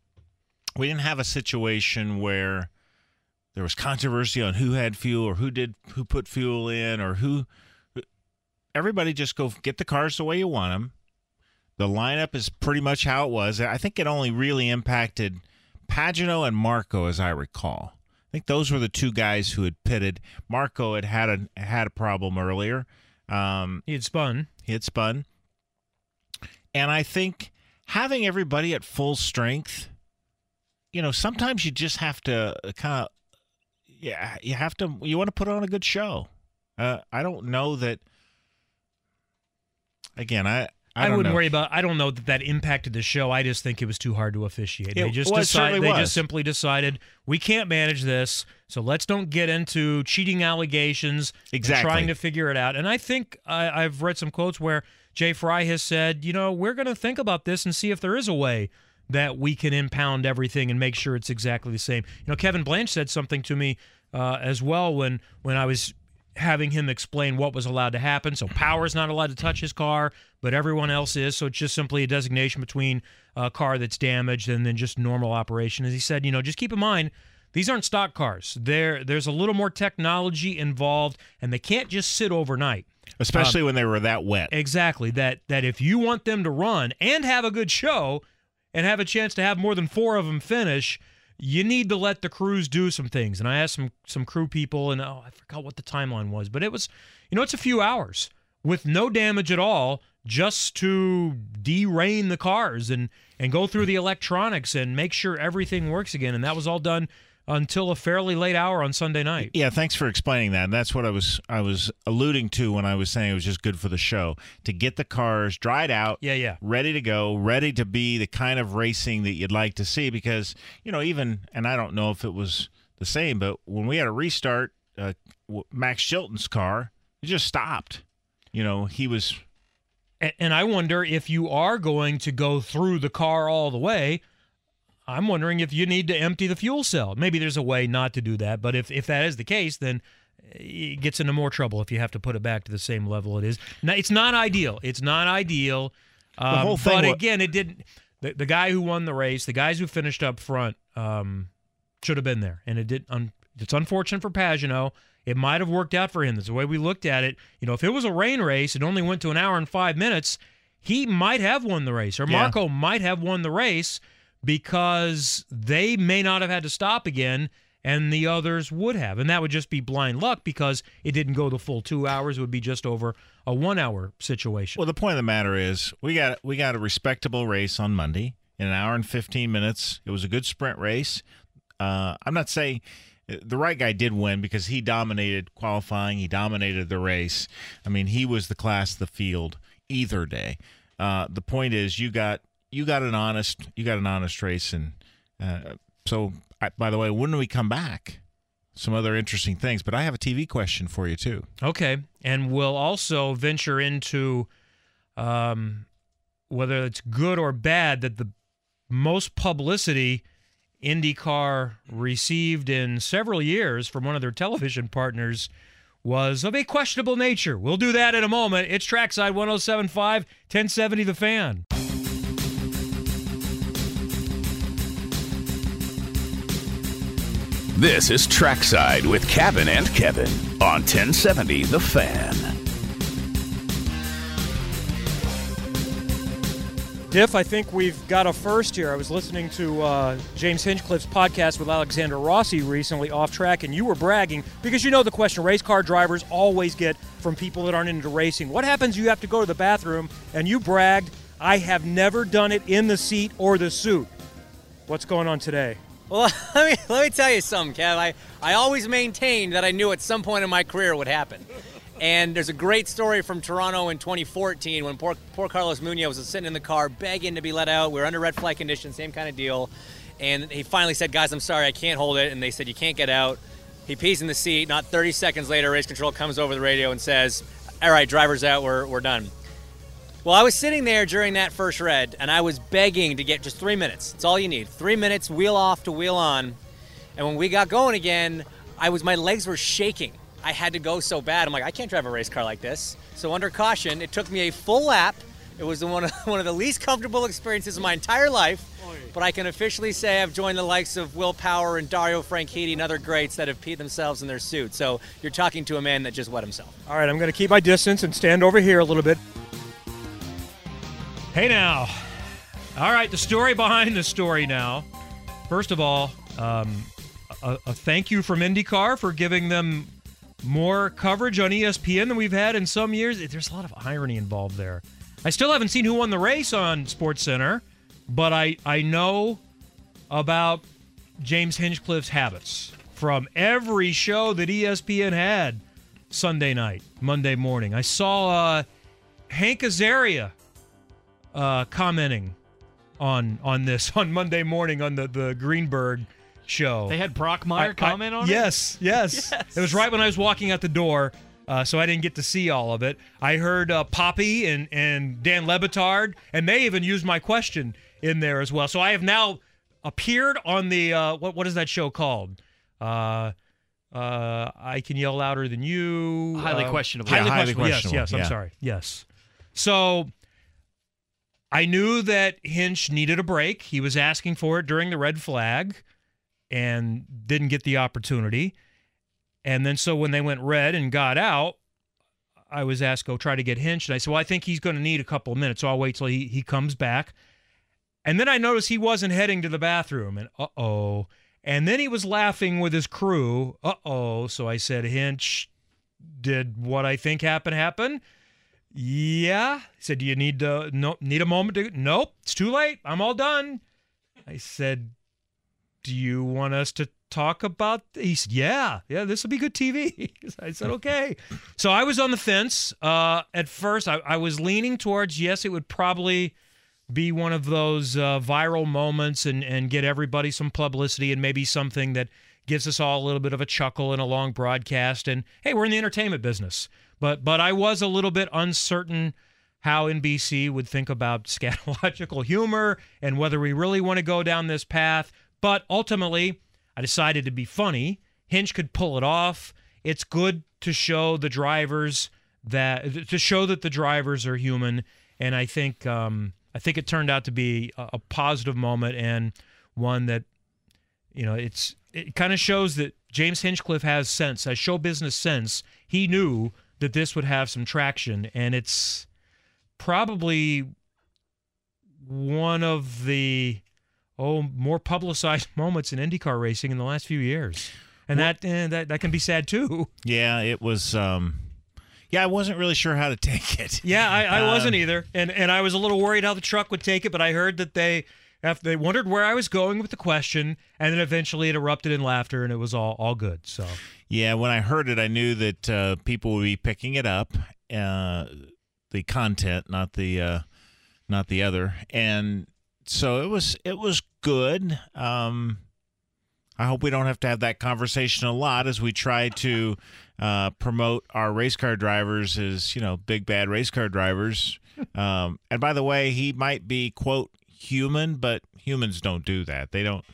a situation where there was controversy on who had fuel or who put fuel in or who. Everybody just go get the cars the way you want them. The lineup is pretty much how it was. I think it only really impacted Pagenaud and Marco, as I recall. I think those were the two guys who had pitted. Marco had a problem earlier. He had spun. And I think having everybody at full strength, you know, sometimes you just have to kind of, you want to put on a good show. I don't know that, again, I wouldn't worry about. I don't know that impacted the show. I just think it was too hard to officiate. They just simply decided we can't manage this, so let's don't get into cheating allegations. Exactly. And trying to figure it out. And I think I've read some quotes where Jay Fry has said, you know, we're going to think about this and see if there is a way that we can impound everything and make sure it's exactly the same. You know, Kevin Blanch said something to me as well when I was having him explain what was allowed to happen. So Power's not allowed to touch his car, but everyone else is. So it's just simply a designation between a car that's damaged and then just normal operation. As he said, you know, just keep in mind, these aren't stock cars. There's a little more technology involved, and they can't just sit overnight. Especially when they were that wet. Exactly. That if you want them to run and have a good show and have a chance to have more than 4 of them finish, you need to let the crews do some things. And I asked some crew people, and I forgot what the timeline was, but it was, you know, it's a few hours with no damage at all, just to de-rain the cars and go through the electronics and make sure everything works again. And that was all done until a fairly late hour on Sunday night. Yeah, thanks for explaining that. And that's what I was alluding to when I was saying it was just good for the show, to get the cars dried out, ready to go, ready to be the kind of racing that you'd like to see. Because, you know, even, and I don't know if it was the same, but when we had a restart, Max Chilton's car, it just stopped. You know, he was... And I wonder if you are going to go through the car all the way, I'm wondering if you need to empty the fuel cell. Maybe there's a way not to do that, but if that is the case, then it gets into more trouble if you have to put it back to the same level it is. Now, it's not ideal. It's not ideal. The whole thing but again, it didn't. The guy who won the race, the guys who finished up front, should have been there, and it did. It's unfortunate for Pagenaud. It might have worked out for him. That's the way we looked at it. You know, if it was a rain race, it only went to an hour and 5 minutes, he might have won the race, or Marco might have won the race, because they may not have had to stop again, and the others would have. And that would just be blind luck, because it didn't go the full 2 hours. It would be just over a 1 hour situation. Well, the point of the matter is we got a respectable race on Monday in an hour and 15 minutes. It was a good sprint race. I'm not saying the right guy did win because he dominated qualifying. He dominated the race. I mean, he was the class of the field either day. The point is, you got an honest race, and so. By the way, when we come back, some other interesting things. But I have a TV question for you too. Okay, and we'll also venture into whether it's good or bad that the most publicity IndyCar received in several years from one of their television partners was of a questionable nature. We'll do that in a moment. It's Trackside 107.5, 1070 The Fan. This is Trackside with Kevin and Kevin on 1070 The Fan. Diff, I think we've got a first here. I was listening to James Hinchcliffe's podcast with Alexander Rossi recently, Off Track, and you were bragging because you know the question race car drivers always get from people that aren't into racing. What happens you have to go to the bathroom, and you bragged, I have never done it in the seat or the suit. What's going on today? Well, let me tell you something, Kev. I always maintained that I knew at some point in my career it would happen. And there's a great story from Toronto in 2014 when poor Carlos Munoz was sitting in the car begging to be let out. We were under red flag conditions, same kind of deal. And he finally said, guys, I'm sorry, I can't hold it. And they said, you can't get out. He pees in the seat. Not 30 seconds later, race control comes over the radio and says, all right, driver's out, we're done. Well, I was sitting there during that first red, and I was begging to get just 3 minutes. It's all you need. 3 minutes, wheel off to wheel on. And when we got going again, my legs were shaking. I had to go so bad. I'm like, I can't drive a race car like this. So under caution, it took me a full lap. It was one of the least comfortable experiences of my entire life. But I can officially say I've joined the likes of Will Power and Dario Franchitti and other greats that have peed themselves in their suit. So you're talking to a man that just wet himself. All right, I'm going to keep my distance and stand over here a little bit. Hey now. All right, the story behind the story now. First of all, a thank you from IndyCar for giving them more coverage on ESPN than we've had in some years. There's a lot of irony involved there. I still haven't seen who won the race on SportsCenter, but I know about James Hinchcliffe's habits from every show that ESPN had Sunday night, Monday morning. I saw Hank Azaria commenting on this on Monday morning on the Greenberg show. They had Brockmeyer comment on it? Yes. It was right when I was walking out the door, so I didn't get to see all of it. I heard Poppy and Dan Le Batard, and they even used my question in there as well. So I have now appeared on the, what is that show called? I Can Yell Louder Than You. Highly questionable. Highly questionable. Yes, I'm sorry. Yes. So I knew that Hinch needed a break. He was asking for it during the red flag and didn't get the opportunity. And then so when they went red and got out, I was asked, go try to get Hinch. And I said, well, I think he's going to need a couple of minutes, so I'll wait till he comes back. And then I noticed he wasn't heading to the bathroom, and uh-oh. And then he was laughing with his crew, uh-oh. So I said, Hinch, did what I think happened happen? Yeah. He said, do you need a moment to? Nope, it's too late. I'm all done. I said, do you want us to talk about? He said, yeah, this will be good TV. I said, okay. So I was on the fence. At first, I was leaning towards, yes, it would probably be one of those viral moments and get everybody some publicity and maybe something that gives us all a little bit of a chuckle in a long broadcast. And, hey, we're in the entertainment business. But I was a little bit uncertain how NBC would think about scatological humor and whether we really want to go down this path. But ultimately, I decided to be funny. Hinch could pull it off. It's good to show the drivers that the drivers are human, and I think it turned out to be a positive moment and one that, it kind of shows that James Hinchcliffe has sense, has show business sense. He knew that this would have some traction, and it's probably one of the more publicized moments in IndyCar racing in the last few years. And that can be sad too. Yeah, it was I wasn't really sure how to take it. Yeah, I wasn't either. And I was a little worried how the truck would take it, but I heard that they After they wondered where I was going with the question, and then eventually it erupted in laughter, and it was all good. So yeah, when I heard it, I knew that people would be picking it up, the content, not the other, and so it was good. I hope we don't have to have that conversation a lot as we try to promote our race car drivers as, big bad race car drivers. And by the way, he might be, quote, human, but humans don't do that. They don't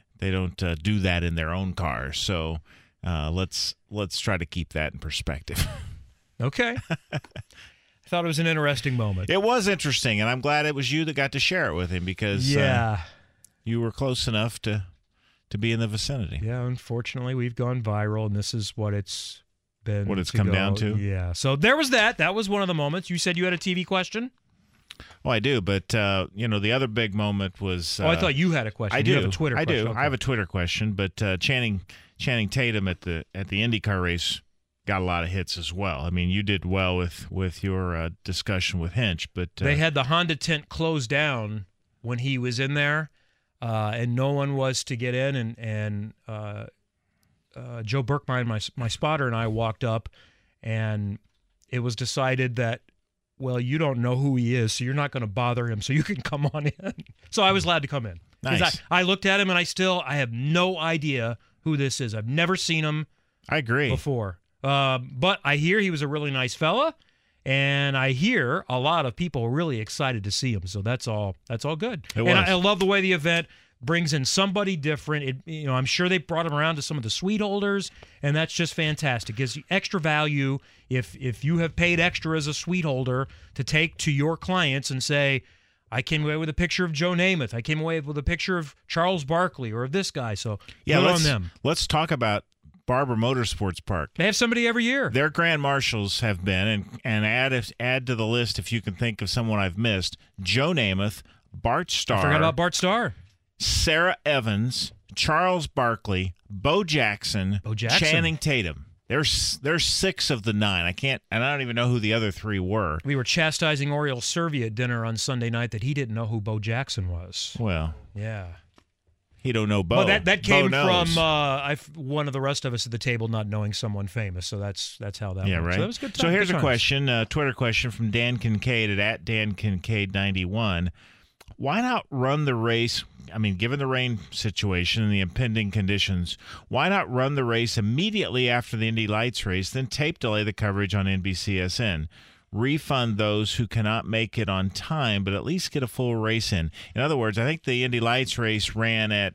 do that in their own cars. So let's try to keep that in perspective. Okay. I thought it was an interesting moment. It was interesting, and I'm glad it was you that got to share it with him because you were close enough to be in the vicinity. Yeah, unfortunately, we've gone viral, and this is what it's been. What it's come down to? Yeah. So there was that. That was one of the moments. You said you had a TV question? Oh, I do, but the other big moment was. I thought you had a question. I do. You have a Twitter question. I do. Okay. I have a Twitter question, but Channing Tatum at the IndyCar race got a lot of hits as well. I mean, you did well with your discussion with Hinch, but they had the Honda tent closed down when he was in there, and no one was to get in, and Joe Berkmeyer, my spotter, and I walked up, and it was decided that, well, you don't know who he is, so you're not going to bother him, so you can come on in. So I was allowed to come in. Nice. I looked at him, and I have no idea who this is. I've never seen him. I agree. Before. But I hear he was a really nice fella, and I hear a lot of people really excited to see him. So that's all good. I love the way the event brings in somebody different. I'm sure they brought him around to some of the suite holders, and that's just fantastic. Gives you extra value if you have paid extra as a suite holder to take to your clients and say, I came away with a picture of Joe Namath. I came away with a picture of Charles Barkley or of this guy. So good on them. Let's talk about Barber Motorsports Park. They have somebody every year. Their grand marshals have been, and add to the list if you can think of someone I've missed, Joe Namath, Bart Starr. I forgot about Bart Starr. Sarah Evans, Charles Barkley, Bo Jackson, Channing Tatum. There's 6 of the 9. I don't even know who the other 3 were. We were chastising Oriole Servi at dinner on Sunday night that he didn't know who Bo Jackson was. Well, yeah. He don't know Bo. Well, that came from one of the rest of us at the table not knowing someone famous. So that's how that went. Right. So that was good. So here's a question, Twitter question from Dan Kincaid at Dan Kincaid 91. Why not run the race? I mean, given the rain situation and the impending conditions, why not run the race immediately after the Indy Lights race, then tape delay the coverage on NBCSN? Refund those who cannot make it on time, but at least get a full race in. In other words, I think the Indy Lights race ran at,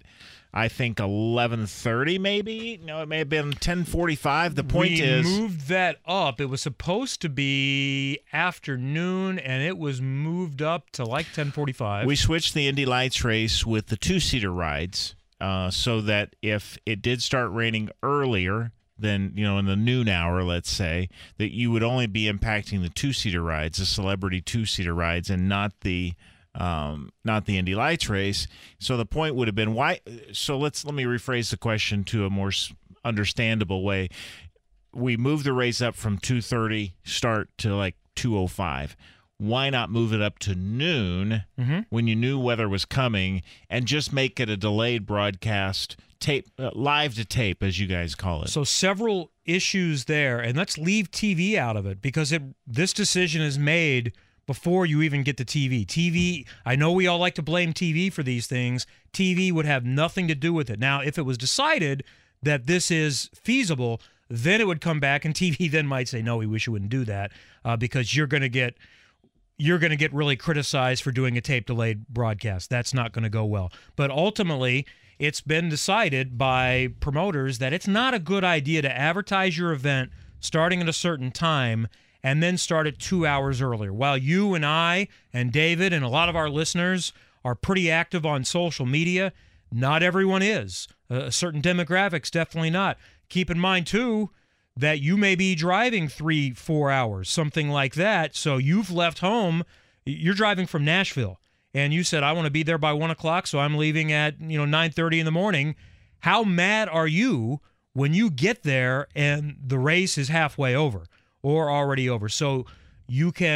11:30 maybe? No, it may have been 10:45. The point is... We moved that up. It was supposed to be afternoon, and it was moved up to like 10:45. We switched the Indy Lights race with the 2-seater rides so that if it did start raining earlier than, in the noon hour, let's say, that you would only be impacting the 2-seater rides, the celebrity 2-seater rides, and not the Indy Lights race. So the point would have been why. So let me rephrase the question to a more understandable way. We moved the race up from 2:30 start to like 2:05. Why not move it up to noon when you knew weather was coming and just make it a delayed broadcast, tape, live to tape, as you guys call it? So several issues there, and let's leave TV out of it because this decision is made before you even get to TV. TV, I know we all like to blame TV for these things. TV would have nothing to do with it. Now, if it was decided that this is feasible, then it would come back, and TV then might say, no, we wish you wouldn't do that because you're going to get really criticized for doing a tape-delayed broadcast. That's not going to go well. But ultimately, it's been decided by promoters that it's not a good idea to advertise your event starting at a certain time and then start it 2 hours earlier. While you and I and David and a lot of our listeners are pretty active on social media, not everyone is. Certain demographics, definitely not. Keep in mind, too, that you may be driving 3-4 hours, something like that. So you've left home. You're driving from Nashville, and you said, I want to be there by 1 o'clock, so I'm leaving at 9:30 in the morning. How mad are you when you get there and the race is halfway over or already over? So you can,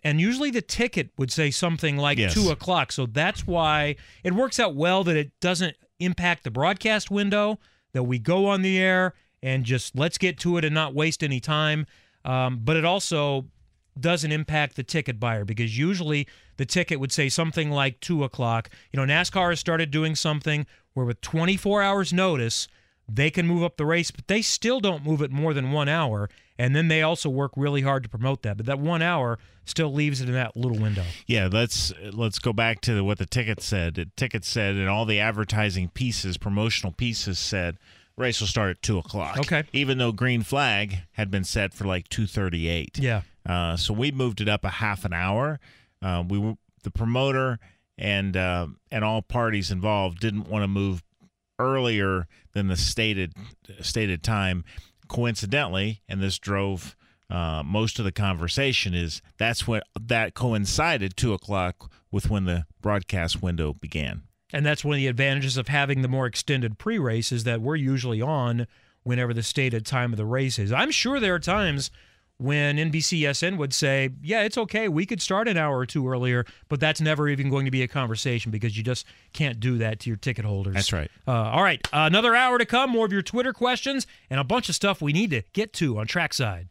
and usually the ticket would say something like 2 o'clock. So that's why it works out well that it doesn't impact the broadcast window, that we go on the air and just let's get to it and not waste any time. But it also doesn't impact the ticket buyer, because usually the ticket would say something like 2 o'clock. NASCAR has started doing something where with 24 hours notice, they can move up the race, but they still don't move it more than 1 hour. And then they also work really hard to promote that. But that 1 hour still leaves it in that little window. Yeah, let's go back to what the ticket said. The ticket said, and all the advertising pieces, promotional pieces said, race will start at 2 o'clock. Okay. Even though green flag had been set for like 2:38. Yeah. So we moved it up a half an hour. The promoter and all parties involved didn't want to move earlier than the stated time. Coincidentally, and this drove most of the conversation, is that coincided 2 o'clock with when the broadcast window began. And that's one of the advantages of having the more extended pre-race, is that we're usually on whenever the stated time of the race is. I'm sure there are times when NBCSN would say, yeah, it's okay, we could start an hour or two earlier, but that's never even going to be a conversation, because you just can't do that to your ticket holders. That's right. All right, another hour to come, more of your Twitter questions, and a bunch of stuff we need to get to on Trackside.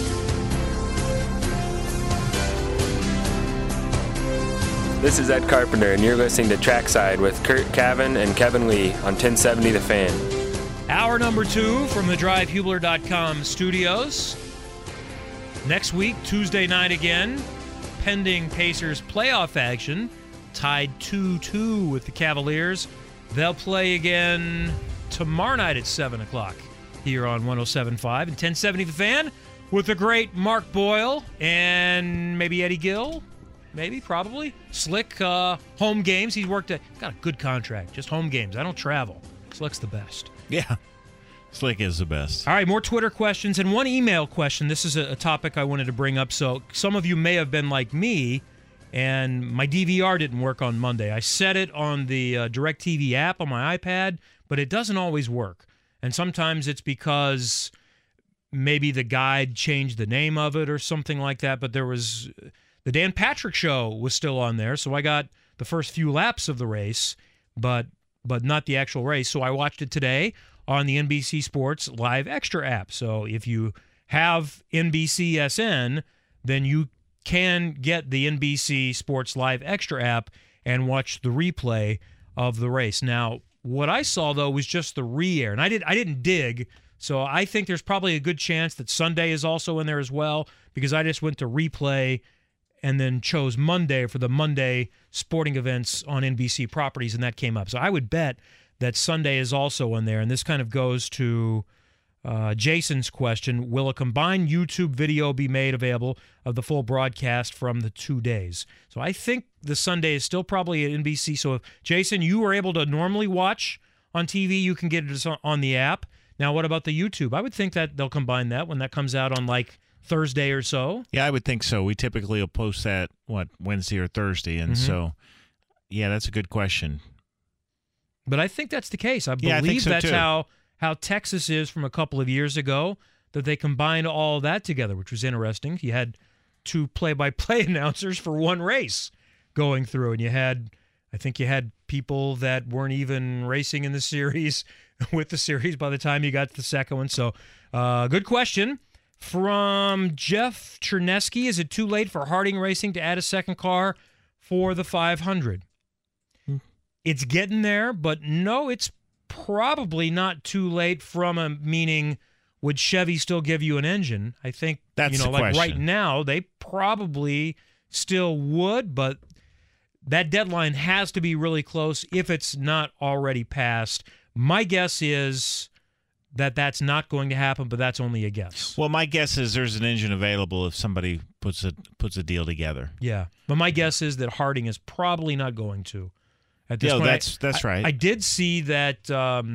This is Ed Carpenter, and you're listening to Trackside with Kurt Cavan and Kevin Lee on 1070 The Fan. Hour number 2 from the DriveHubler.com studios. Next week, Tuesday night again, pending Pacers playoff action, tied 2-2 with the Cavaliers. They'll play again tomorrow night at 7 o'clock here on 107.5 and 1070 The Fan with the great Mark Boyle and maybe Eddie Gill. Maybe, probably. Slick, home games. He's got a good contract, just home games. I don't travel. Slick's the best. Yeah. Slick is the best. All right, more Twitter questions and one email question. This is a topic I wanted to bring up. So some of you may have been like me, and my DVR didn't work on Monday. I set it on the DirecTV app on my iPad, but it doesn't always work. And sometimes it's because maybe the guide changed the name of it or something like that. But there was the Dan Patrick Show was still on there, so I got the first few laps of the race, but not the actual race. So I watched it today on the NBC Sports Live Extra app. So if you have NBCSN, then you can get the NBC Sports Live Extra app and watch the replay of the race. Now, what I saw, though, was just the re-air, and I didn't dig, so I think there's probably a good chance that Sunday is also in there as well, because I just went to replay and then chose Monday for the Monday sporting events on NBC properties, and that came up. So I would bet that Sunday is also in there, and this kind of goes to Jason's question. Will a combined YouTube video be made available of the full broadcast from the 2 days? So I think the Sunday is still probably at NBC. So if, Jason, you were able to normally watch on TV, you can get it on the app. Now, what about the YouTube? I would think that they'll combine that when that comes out on, like, Thursday or so. Yeah, I would think so. We typically will post that, Wednesday or Thursday, and so, yeah, that's a good question. But I think that's the case. I believe that's how Texas is from a couple of years ago, that they combined all that together, which was interesting. You had 2 play-by-play announcers for one race going through, and I think you had people that weren't even racing in the series with the series by the time you got to the second one. So, good question. From Jeff Chernesky, is it too late for Harding Racing to add a second car for the 500? It's getting there, but no, it's probably not too late from a meaning, would Chevy still give you an engine? I think, that's the like question. Right now, they probably still would, but that deadline has to be really close if it's not already passed. My guess is that that's not going to happen, but that's only a guess. Well, my guess is there's an engine available if somebody puts a deal together. Yeah, but my guess is that Harding is probably not going to. At this point, that's right. I did see that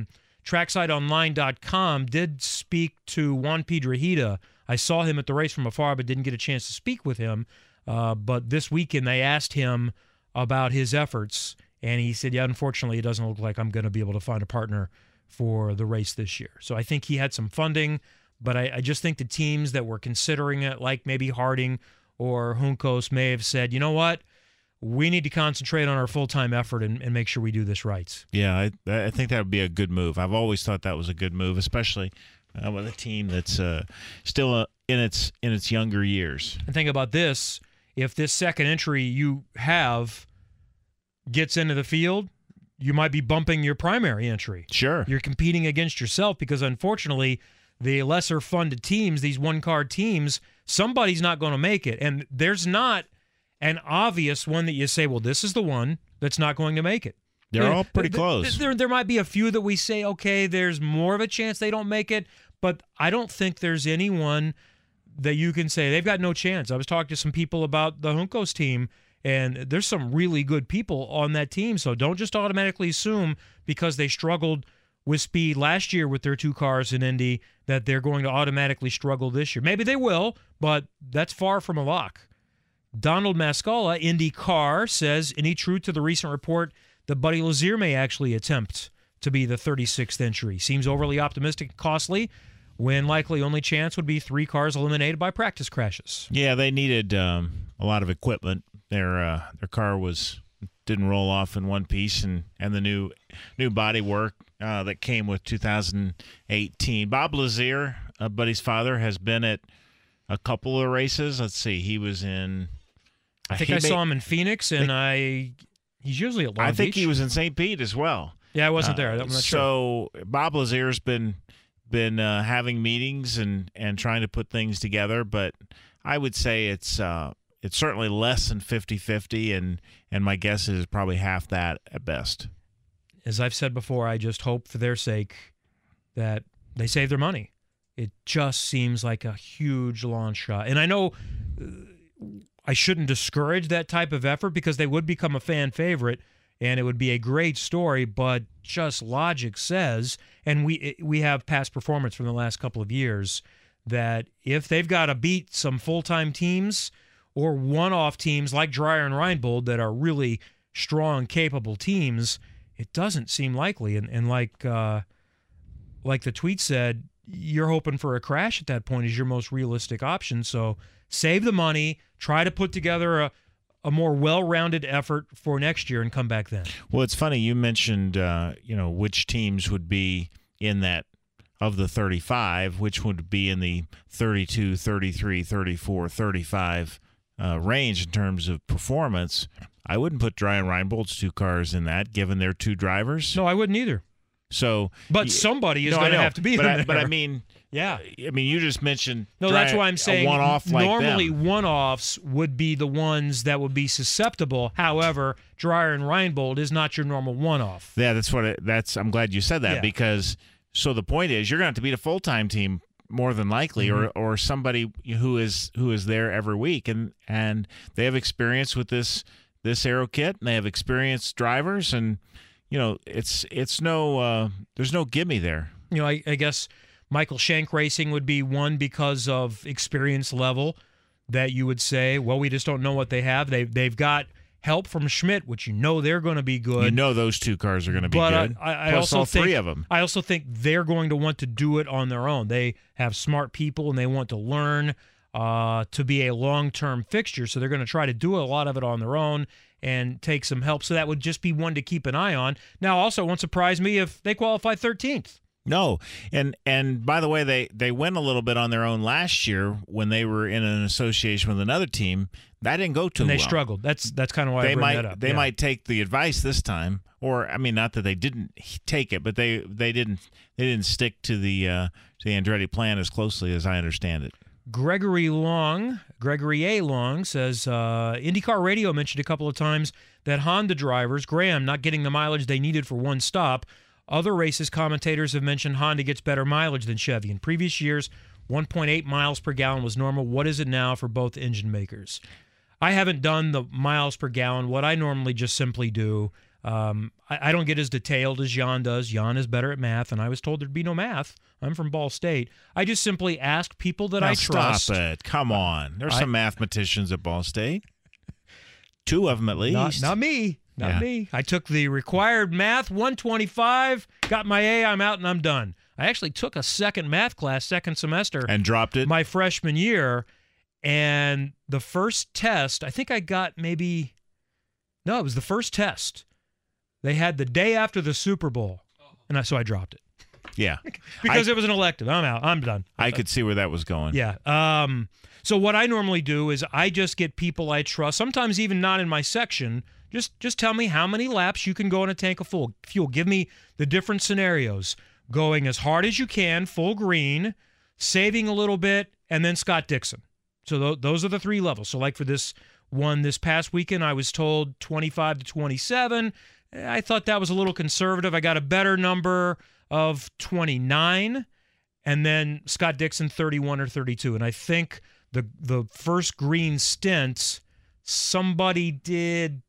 TracksideOnline.com did speak to Juan Piedrahita. I saw him at the race from afar, but didn't get a chance to speak with him. But this weekend they asked him about his efforts, and he said, yeah, unfortunately, it doesn't look like I'm going to be able to find a partner for the race this year. So I think he had some funding, but I just think the teams that were considering it, like maybe Harding or Juncos may have said, you know what, we need to concentrate on our full-time effort and make sure we do this right. Yeah, I think that would be a good move. I've always thought that was a good move, especially with a team that's still in its younger years. And think about this. If this second entry you have gets into the field, you might be bumping your primary entry. Sure. You're competing against yourself because, unfortunately, the lesser-funded teams, these one-card teams, somebody's not going to make it. And there's not an obvious one that you say, well, this is the one that's not going to make it. They're all pretty close. There might be a few that we say, okay, there's more of a chance they don't make it, but I don't think there's anyone that you can say they've got no chance. I was talking to some people about the Juncos team, and there's some really good people on that team, so don't just automatically assume because they struggled with speed last year with their 2 cars in Indy that they're going to automatically struggle this year. Maybe they will, but that's far from a lock. Donald Mascala, IndyCar, says, any truth to the recent report that Buddy Lazier may actually attempt to be the 36th entry? Seems overly optimistic and costly, when likely only chance would be 3 cars eliminated by practice crashes. Yeah, they needed a lot of equipment. Their car didn't roll off in one piece, and the new body work that came with 2018. Bob Lazier, Buddy's father, has been at a couple of races. Let's see, he was in. I think I saw him in Phoenix, and he's usually at Long Beach. I think he was in St. Pete as well. Yeah, I wasn't there. I'm not sure. So Bob Lazier's been having meetings and trying to put things together, but I would say it's certainly less than 50-50, and my guess is probably half that at best. As I've said before, I just hope for their sake that they save their money. It just seems like a huge long shot. And I know I shouldn't discourage that type of effort because they would become a fan favorite, and it would be a great story, but just logic says, and we have past performance from the last couple of years, that if they've got to beat some full-time teams or one-off teams like Dreyer and Reinbold that are really strong, capable teams, it doesn't seem likely. And like the tweet said, you're hoping for a crash at that point is your most realistic option. So save the money, try to put together a more well-rounded effort for next year and come back then. Well, it's funny. You mentioned, which teams would be in that of the 35, which would be in the 32, 33, 34, 35 range in terms of performance. I wouldn't put Dreyer and Reinbold's 2 cars in that, given their 2 drivers. No, I wouldn't either. So, but somebody is going to have to be there. But I mean, yeah. I mean, you just mentioned. No, that's why I'm saying one-off like normally them. One-offs would be the ones that would be susceptible. However, Dreyer and Reinbold is not your normal one-off. Yeah, that's I'm glad you said that because so the point is you're going to have to beat a full-time team more than likely, or somebody who is there every week, and they have experience with this aero kit, and they have experienced drivers, and it's no there's no gimme there. I guess Michael Shank Racing would be one because of experience level that you would say, well, we just don't know what they have. They've got help from Schmidt, which they're going to be good. Those 2 cars are going to be good. I Plus also all think 3 of them. I also think they're going to want to do it on their own. They have smart people, and they want to learn to be a long-term fixture, so they're going to try to do a lot of it on their own and take some help. So that would just be one to keep an eye on. Now, also, it won't surprise me if they qualify 13th. No, and by the way, they went a little bit on their own last year when they were in an association with another team. That didn't go too well. And they struggled. That's kind of why I bring that up. They might take the advice this time, or I mean, not that they didn't take it, but they didn't stick to the Andretti plan as closely as I understand it. Gregory A. Long says, IndyCar Radio mentioned a couple of times that Honda drivers, Graham, not getting the mileage they needed for one stop. Other races, commentators have mentioned Honda gets better mileage than Chevy. In previous years, 1.8 miles per gallon was normal. What is it now for both engine makers? I haven't done the miles per gallon. What I normally just simply do, I don't get as detailed as Jan does. Jan is better at math, and I was told there'd be no math. I'm from Ball State. I just simply ask people that I trust. Stop it. Come on. There's some mathematicians at Ball State. 2 of them at least. Not me. Not me. I took the required math, 125, got my A, I'm out, and I'm done. I actually took a second math class, second semester. And dropped it? My freshman year, And the first test, I think I got it was the first test. They had the day after the Super Bowl, and so I dropped it. Yeah. Because it was an elective. I'm out. I'm done. I could see where that was going. Yeah. So what I normally do is I just get people I trust, sometimes even not in my section, just tell me how many laps you can go in a tank of fuel. Give me the different scenarios. Going as hard as you can, full green, saving a little bit, and then Scott Dixon. So those are the 3 levels. So like for this one this past weekend, I was told 25 to 27. I thought that was a little conservative. I got a better number of 29, and then Scott Dixon 31 or 32. And I think the first green stint, somebody did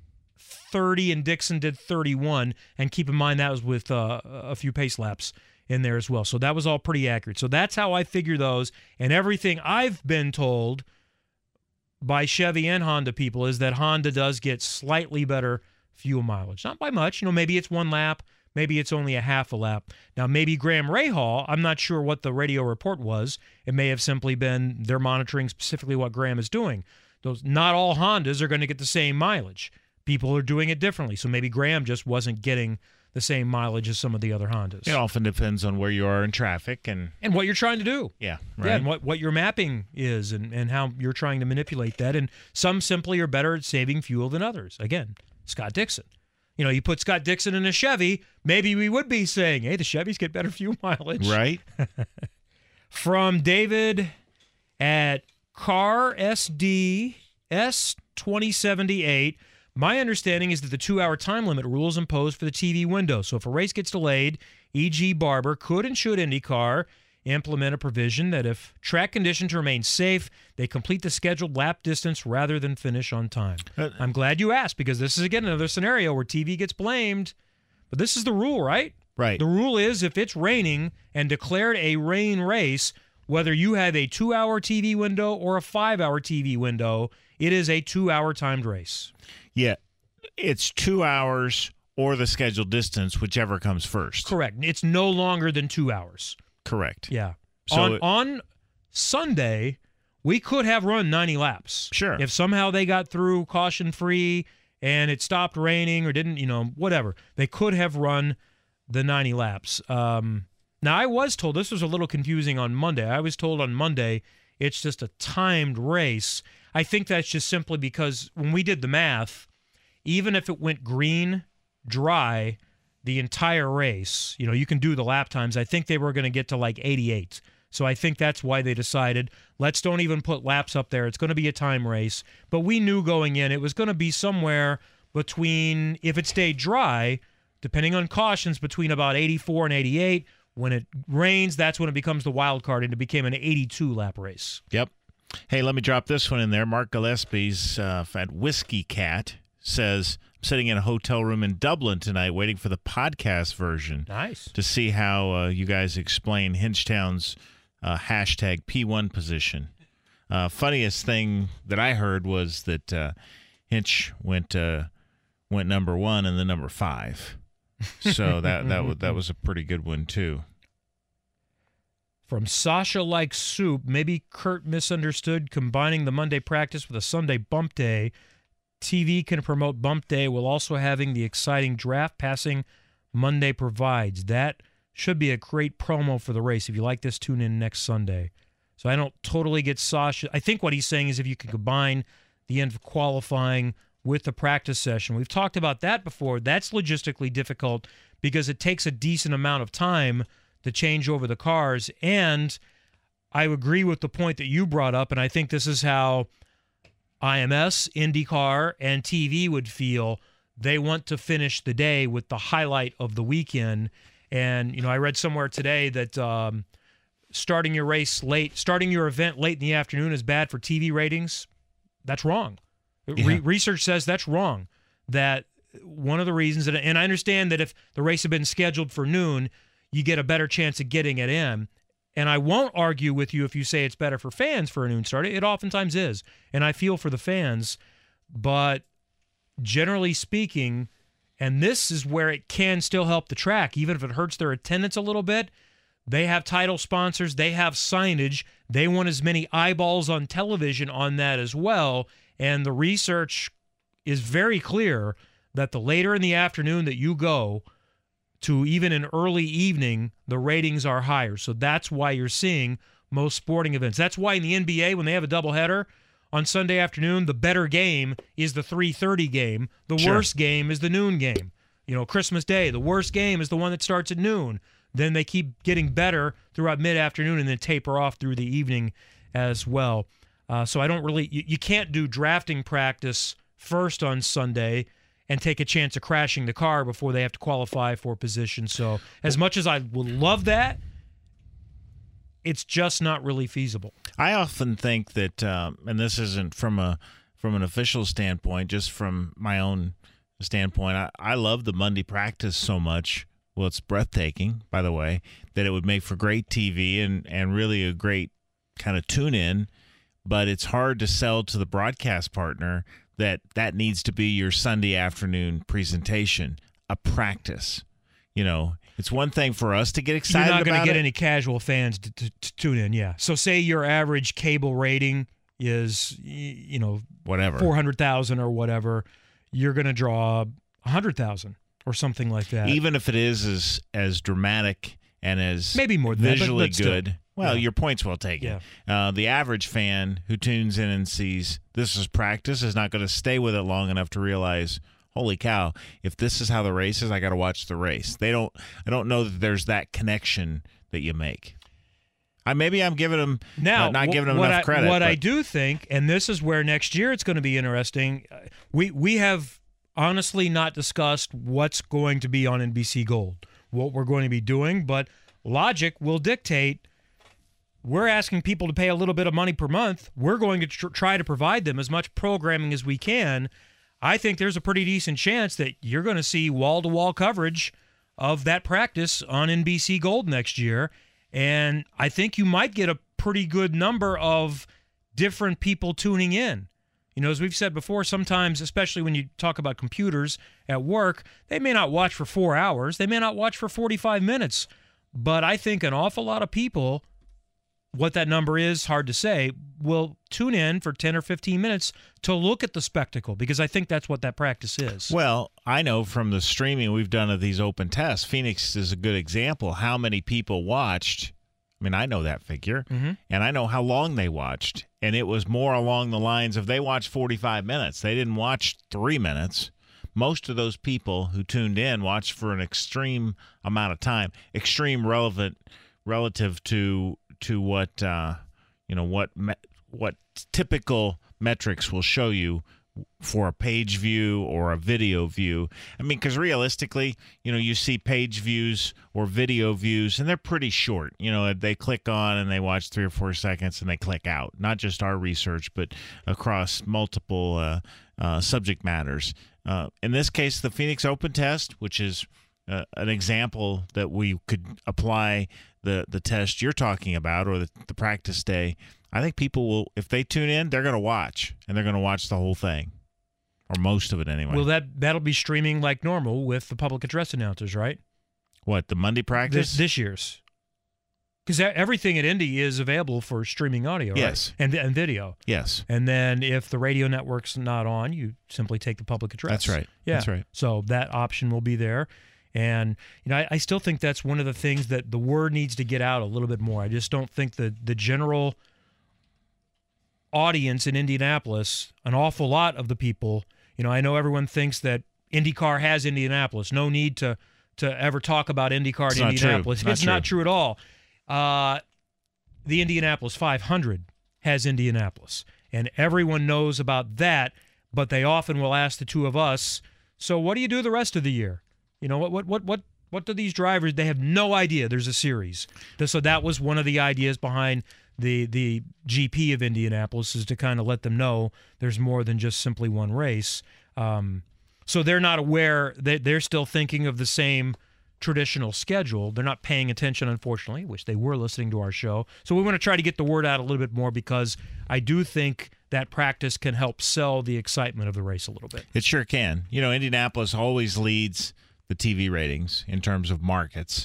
30 and Dixon did 31. And keep in mind that was with a few pace laps in there as well. So that was all pretty accurate. So that's how I figure those. And everything I've been told by Chevy and Honda people is that Honda does get slightly better fuel mileage. Not by much. Maybe it's 1 lap. Maybe it's only a half a lap. Now, maybe Graham Rahal, I'm not sure what the radio report was. It may have simply been they're monitoring specifically what Graham is doing. Not all Hondas are going to get the same mileage. People are doing it differently. So maybe Graham just wasn't getting the same mileage as some of the other Hondas. It often depends on where you are in traffic and what you're trying to do. Yeah, right. Yeah, and what your mapping is and how you're trying to manipulate that. And some simply are better at saving fuel than others. Again, Scott Dixon. You put Scott Dixon in a Chevy, maybe we would be saying, hey, the Chevys get better fuel mileage. Right. From David at Car SD S2078, my understanding is that the 2-hour time limit rule is imposed for the TV window. So if a race gets delayed, E.G. Barber could and should IndyCar implement a provision that if track conditions remain safe, they complete the scheduled lap distance rather than finish on time. I'm glad you asked, because this is, again, another scenario where TV gets blamed. But this is the rule, right? Right. The rule is if it's raining and declared a rain race, whether you have a 2-hour TV window or a 5-hour TV window, it is a 2-hour timed race. Yeah. It's 2 hours or the scheduled distance, whichever comes first. Correct. It's no longer than 2 hours. Correct. Yeah. So on Sunday, we could have run 90 laps. Sure. If somehow they got through caution-free and it stopped raining or didn't, whatever, they could have run the 90 laps. Now, I was told, this was a little confusing on Monday. I was told on Monday it's just a timed race. I think that's just simply because when we did the math, even if it went green, dry, the entire race, you can do the lap times. I think they were going to get to like 88. So I think that's why they decided, let's don't even put laps up there. It's going to be a time race. But we knew going in it was going to be somewhere between, if it stayed dry, depending on cautions, between about 84 and 88. When it rains, that's when it becomes the wild card, and it became an 82-lap race. Yep. Hey, let me drop this one in there. Mark Gillespie's at Whiskey Cat says, I'm sitting in a hotel room in Dublin tonight waiting for the podcast version. Nice. To see how you guys explain Hinchtown's hashtag P1 position. Funniest thing that I heard was that Hinch went number 1 and then number 5. So that was a pretty good one, too. From Sasha Like Soup, maybe Kurt misunderstood combining the Monday practice with a Sunday bump day. TV can promote bump day while also having the exciting draft passing Monday provides. That should be a great promo for the race. If you like this, tune in next Sunday. So I don't totally get Sasha. I think what he's saying is if you can combine the end of qualifying with the practice session. We've talked about that before. That's logistically difficult because it takes a decent amount of time to change over the cars. And I agree with the point that you brought up, and I think this is how IMS, IndyCar, and TV would feel. They want to finish the day with the highlight of the weekend. And, I read somewhere today that starting your event late in the afternoon is bad for TV ratings. That's wrong. Yeah. Research says that's wrong. That one of the reasons, and I understand that if the race had been scheduled for noon, you get a better chance of getting it in. And I won't argue with you if you say it's better for fans for a noon start. It oftentimes is. And I feel for the fans. But generally speaking, and this is where it can still help the track, even if it hurts their attendance a little bit, They have title sponsors. They have signage. They want as many eyeballs on television on that as well. And the research is very clear that the later in the afternoon that you go to even an early evening, the ratings are higher. So that's why you're seeing most sporting events. That's why in the NBA, when they have a doubleheader on Sunday afternoon, the better game is the 3:30 game. The worst game is the noon game. You know, Christmas Day, the worst game is the one that starts at noon. Then they keep getting better throughout mid-afternoon and then taper off through the evening as well. So I don't really – you can't do drafting practice first on Sunday and take a chance of crashing the car before they have to qualify for a position. So as much as I would love that, it's just not really feasible. I often think that, and this isn't from an official standpoint, just from my own standpoint, I love the Monday practice so much. Well, it's breathtaking, by the way, that it would make for great TV and really a great kind of tune-in, but it's hard to sell to the broadcast partner that needs to be your Sunday afternoon presentation, a practice. You know, it's one thing for us to get excited about it. You're not going to get any casual fans to tune in, yeah. So say your average cable rating is, you know, whatever, 400,000 or whatever, you're going to draw 100,000 or something like that. Even if it is as dramatic and as maybe more than visually that, but good. Still. Well, your point's well taken. Yeah. The average fan who tunes in and sees this is practice is not going to stay with it long enough to realize, holy cow, if this is how the race is, I got to watch the race. I don't know that there's that connection that you make. Maybe I'm giving them not giving them enough credit. What I do think, and this is where next year it's going to be interesting, we have honestly not discussed what's going to be on NBC Gold, what we're going to be doing, but logic will dictate. We're asking people to pay a little bit of money per month. We're going to try to provide them as much programming as we can. I think there's a pretty decent chance that you're going to see wall-to-wall coverage of that practice on NBC Gold next year. And I think you might get a pretty good number of different people tuning in. You know, as we've said before, sometimes, especially when you talk about computers at work, they may not watch for 4 hours. They may not watch for 45 minutes. But I think an awful lot of people, what that number is, hard to say, will tune in for 10 or 15 minutes to look at the spectacle, because I think that's what that practice is. Well, I know from the streaming we've done of these open tests, Phoenix is a good example, how many people watched. I mean, I know that figure, and I know how long they watched, and it was more along the lines of they watched 45 minutes. They didn't watch 3 minutes. Most of those people who tuned in watched for an extreme amount of time, extreme relative to what what typical metrics will show you for a page view or a video view. I mean, because realistically, you see page views or video views, and they're pretty short. They click on and they watch 3 or 4 seconds and they click out. Not just our research, but across multiple subject matters. In this case, the Phoenix Open test, which is an example that we could apply the test you're talking about, or the practice day. I think people will, if they tune in, they're going to watch, and they're going to watch the whole thing, or most of it anyway. Well, that'll be streaming like normal with the public address announcers, right? What, the Monday practice? This year's. Because everything at Indy is available for streaming audio, yes, right? And video. Yes. And then if the radio network's not on, you simply take the public address. That's right. Yeah. That's right. So that option will be there. And I still think that's one of the things that the word needs to get out a little bit more. I just don't think the general audience in Indianapolis, an awful lot of the people, I know everyone thinks that IndyCar has Indianapolis. No need to ever talk about IndyCar in Indianapolis. It's not true at all. The Indianapolis 500 has Indianapolis, and everyone knows about that, but they often will ask the two of us, so what do you do the rest of the year? What do these drivers, they have no idea there's a series. So that was one of the ideas behind the GP of Indianapolis, is to kind of let them know there's more than just simply one race. So they're not aware, they're still thinking of the same traditional schedule. They're not paying attention, unfortunately. Wish they were listening to our show. So we want to try to get the word out a little bit more, because I do think that practice can help sell the excitement of the race a little bit. It sure can. Indianapolis always leads the TV ratings in terms of markets,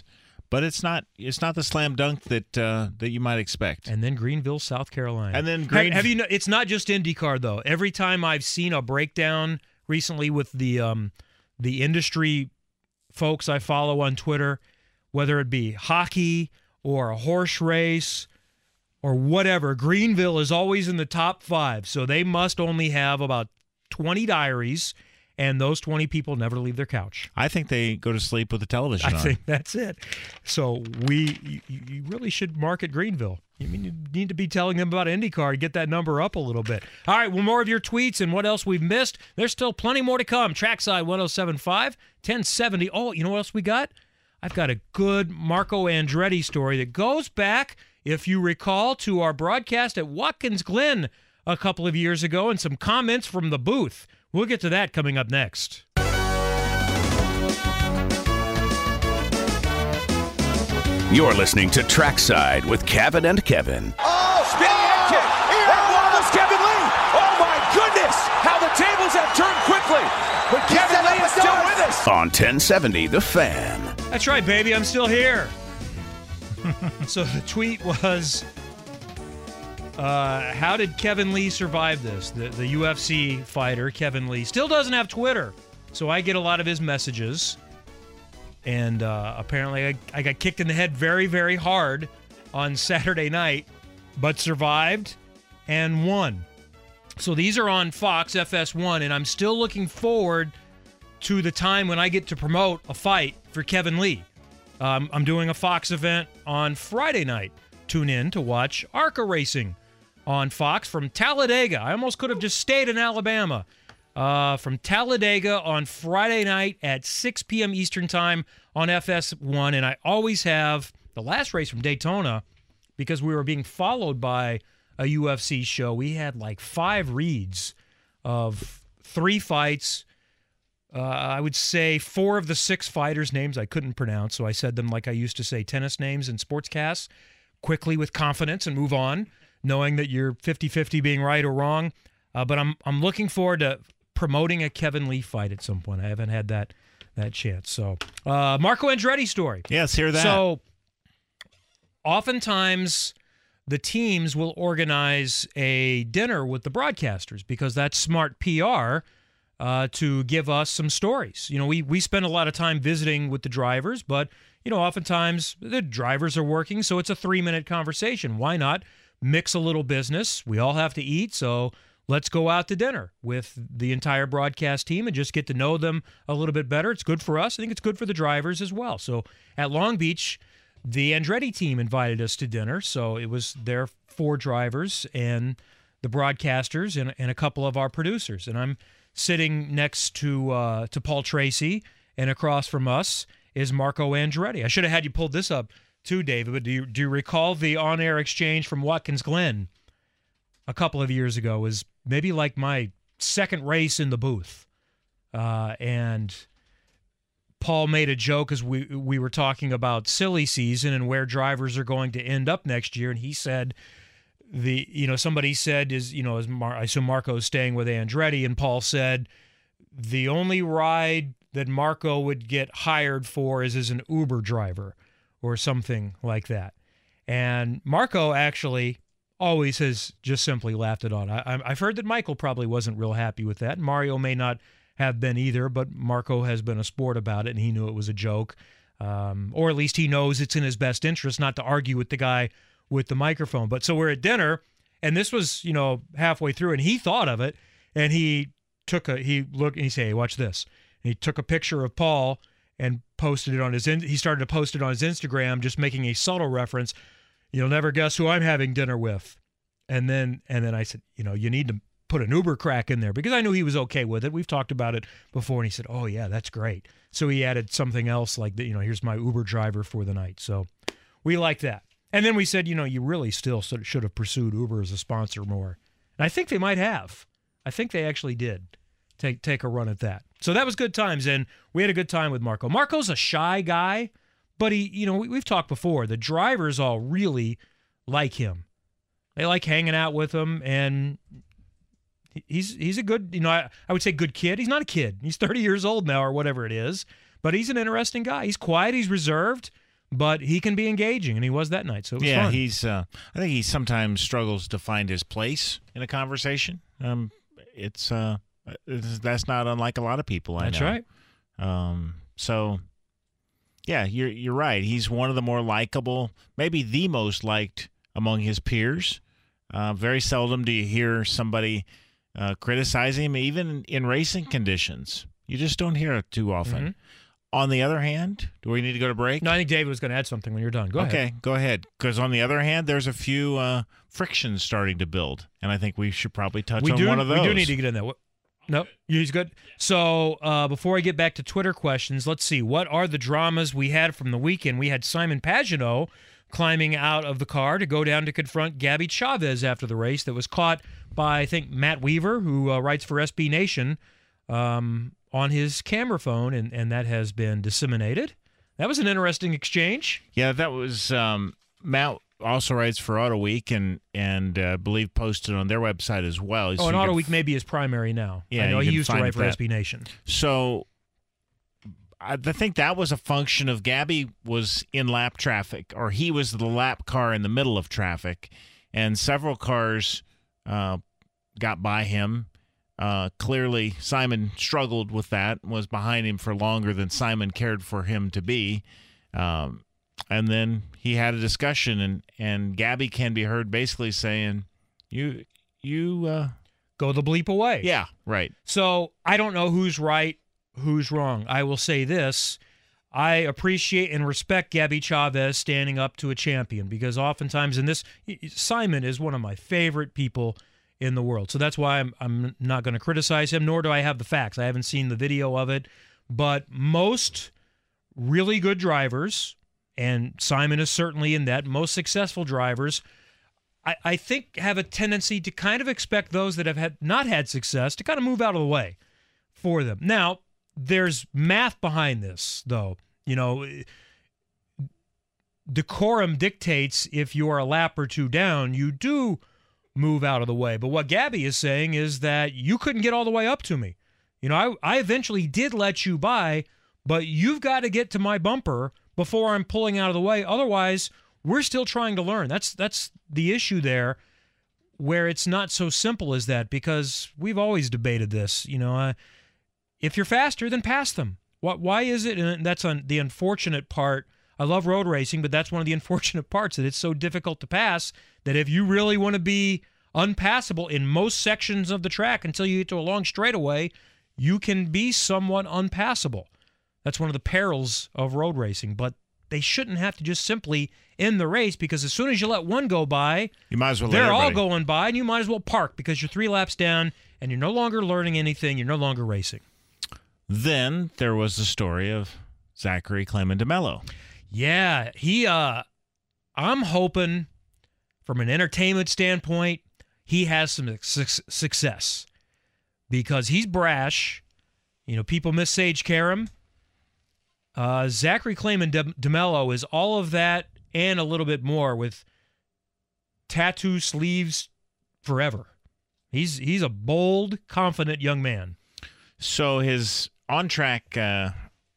but it's not the slam dunk that you might expect. And then Greenville, South Carolina. And then have you? It's not just IndyCar though. Every time I've seen a breakdown recently with the industry folks I follow on Twitter, whether it be hockey or a horse race or whatever, Greenville is always in the top 5. So they must only have about 20 diaries, and those 20 people never leave their couch. I think they go to sleep with the television on. I think that's it. So you really should market Greenville. You need to be telling them about IndyCar to get that number up a little bit. All right, well, more of your tweets and what else we've missed. There's still plenty more to come. Trackside 107.5, 1070. Oh, you know what else we got? I've got a good Marco Andretti story that goes back, if you recall, to our broadcast at Watkins Glen a couple of years ago and some comments from the booth. We'll get to that coming up next. You're listening to Trackside with Kevin and Kevin. Oh, spinning head kick. That wobbles Kevin Lee. Oh, my goodness. How the tables have turned quickly. But Kevin Lee is still with us. On 1070, The Fan. That's right, baby. I'm still here. So the tweet was, how did Kevin Lee survive this? The UFC fighter, Kevin Lee, still doesn't have Twitter. So I get a lot of his messages. And apparently I got kicked in the head very, very hard on Saturday night, but survived and won. So these are on Fox FS1, and I'm still looking forward to the time when I get to promote a fight for Kevin Lee. I'm doing a Fox event on Friday night. Tune in to watch ARCA racing on Fox from Talladega. I almost could have just stayed in Alabama. From Talladega on Friday night at 6 p.m. Eastern Time on FS1. And I always have the last race from Daytona, because we were being followed by a UFC show. We had like 5 reads of 3 fights. I would say 4 of the 6 fighters' names I couldn't pronounce, so I said them like I used to say tennis names in sportscasts, quickly with confidence and move on, knowing that you're 50-50 being right or wrong. But I'm looking forward to promoting a Kevin Lee fight at some point. I haven't had that chance. So, Marco Andretti story. Yes, hear that. So, oftentimes the teams will organize a dinner with the broadcasters because that's smart PR to give us some stories. You know, we spend a lot of time visiting with the drivers, but, you know, oftentimes the drivers are working, so it's a 3-minute conversation. Why not mix a little business? We all have to eat, so let's go out to dinner with the entire broadcast team and just get to know them a little bit better. It's good for us. I think it's good for the drivers as well. So at Long Beach, the Andretti team invited us to dinner. So it was their 4 drivers and the broadcasters and a couple of our producers. And I'm sitting next to Paul Tracy, and across from us is Marco Andretti. I should have had you pulled this up too, David, but do you recall the on-air exchange from Watkins Glen a couple of years ago? Was maybe like my second race in the booth. And Paul made a joke as we were talking about silly season and where drivers are going to end up next year. And he said, somebody said, I assume Marco's staying with Andretti. And Paul said, the only ride that Marco would get hired for is as an Uber driver or something like that. And Marco actually always has just simply laughed it on. I've heard that Michael probably wasn't real happy with that. Mario may not have been either, but Marco has been a sport about it, and he knew it was a joke. Or at least he knows it's in his best interest not to argue with the guy with the microphone. But so we're at dinner, and this was, halfway through, and he thought of it, and he looked, and he said, hey, watch this. And he took a picture of Paul and posted it on he started to post it on his Instagram, just making a subtle reference. You'll never guess who I'm having dinner with. And then I said, you need to put an Uber crack in there, because I knew he was okay with it. We've talked about it before. And he said, oh, yeah, that's great. So he added something else like, here's my Uber driver for the night. So we like that. And then we said, you really still should have pursued Uber as a sponsor more. And I think they might have. I think they actually did take a run at that. So that was good times. And we had a good time with Marco. Marco's a shy guy. But we've talked before, the drivers all really like him. They like hanging out with him, and he's a good, I would say good kid. He's not a kid. He's 30 years old now or whatever it is, but he's an interesting guy. He's quiet, he's reserved, but he can be engaging, and he was that night, so it was fun. He's. I think he sometimes struggles to find his place in a conversation. That's not unlike a lot of people I know. That's right. So, yeah, you're right. He's one of the more likable, maybe the most liked among his peers. Very seldom do you hear somebody criticize him, even in racing conditions. You just don't hear it too often. Mm-hmm. On the other hand, do we need to go to break? No, I think David was going to add something when you're done. Go ahead. Okay, go ahead. Because on the other hand, there's a few frictions starting to build, and I think we should probably touch on one of those. We do need to get in there. No, he's good. So before I get back to Twitter questions, let's see. What are the dramas we had from the weekend? We had Simon Pagenaud climbing out of the car to go down to confront Gabby Chavez after the race that was caught by, I think, Matt Weaver, who writes for SB Nation, on his camera phone, and that has been disseminated. That was an interesting exchange. Yeah, that was Matt also writes for Auto Week and believe posted on their website as well. And Auto Week may be his primary now. Yeah, I know he used to write for SB Nation. So I think that was a function of Gabby was in lap traffic, or he was the lap car in the middle of traffic, and several cars got by him. Clearly, Simon struggled with that, was behind him for longer than Simon cared for him to be. And then he had a discussion, and Gabby can be heard basically saying, you go the bleep away. Yeah, right. So I don't know who's right, who's wrong. I will say this. I appreciate and respect Gabby Chavez standing up to a champion, because oftentimes in this, Simon is one of my favorite people in the world. So that's why I'm not going to criticize him, nor do I have the facts. I haven't seen the video of it. But most really good drivers, and Simon is certainly in that, most successful drivers, I think have a tendency to kind of expect those that have not had success to kind of move out of the way for them. Now, there's math behind this, though. You know, decorum dictates if you're a lap or two down, you do move out of the way. But what Gabby is saying is that you couldn't get all the way up to me. You know, I eventually did let you by, but you've got to get to my bumper before I'm pulling out of the way. Otherwise, we're still trying to learn. That's the issue there, where it's not so simple as that, because we've always debated this. You know, if you're faster, then pass them. Why is it? And that's the unfortunate part. I love road racing, but that's one of the unfortunate parts, that it's so difficult to pass, that if you really want to be unpassable in most sections of the track until you get to a long straightaway, you can be somewhat unpassable. That's one of the perils of road racing, but they shouldn't have to just simply end the race, because as soon as you let one go by, you might as well they're all going by, and you might as well park, because you're 3 laps down and you're no longer learning anything. You're no longer racing. Then there was the story of Zachary Claman DeMello. Yeah, I'm hoping from an entertainment standpoint, he has some success, because he's brash. You know, people miss Sage Karam. Zachary Claman DeMello is all of that and a little bit more, with tattoo sleeves forever. He's a bold, confident young man. So his on-track, I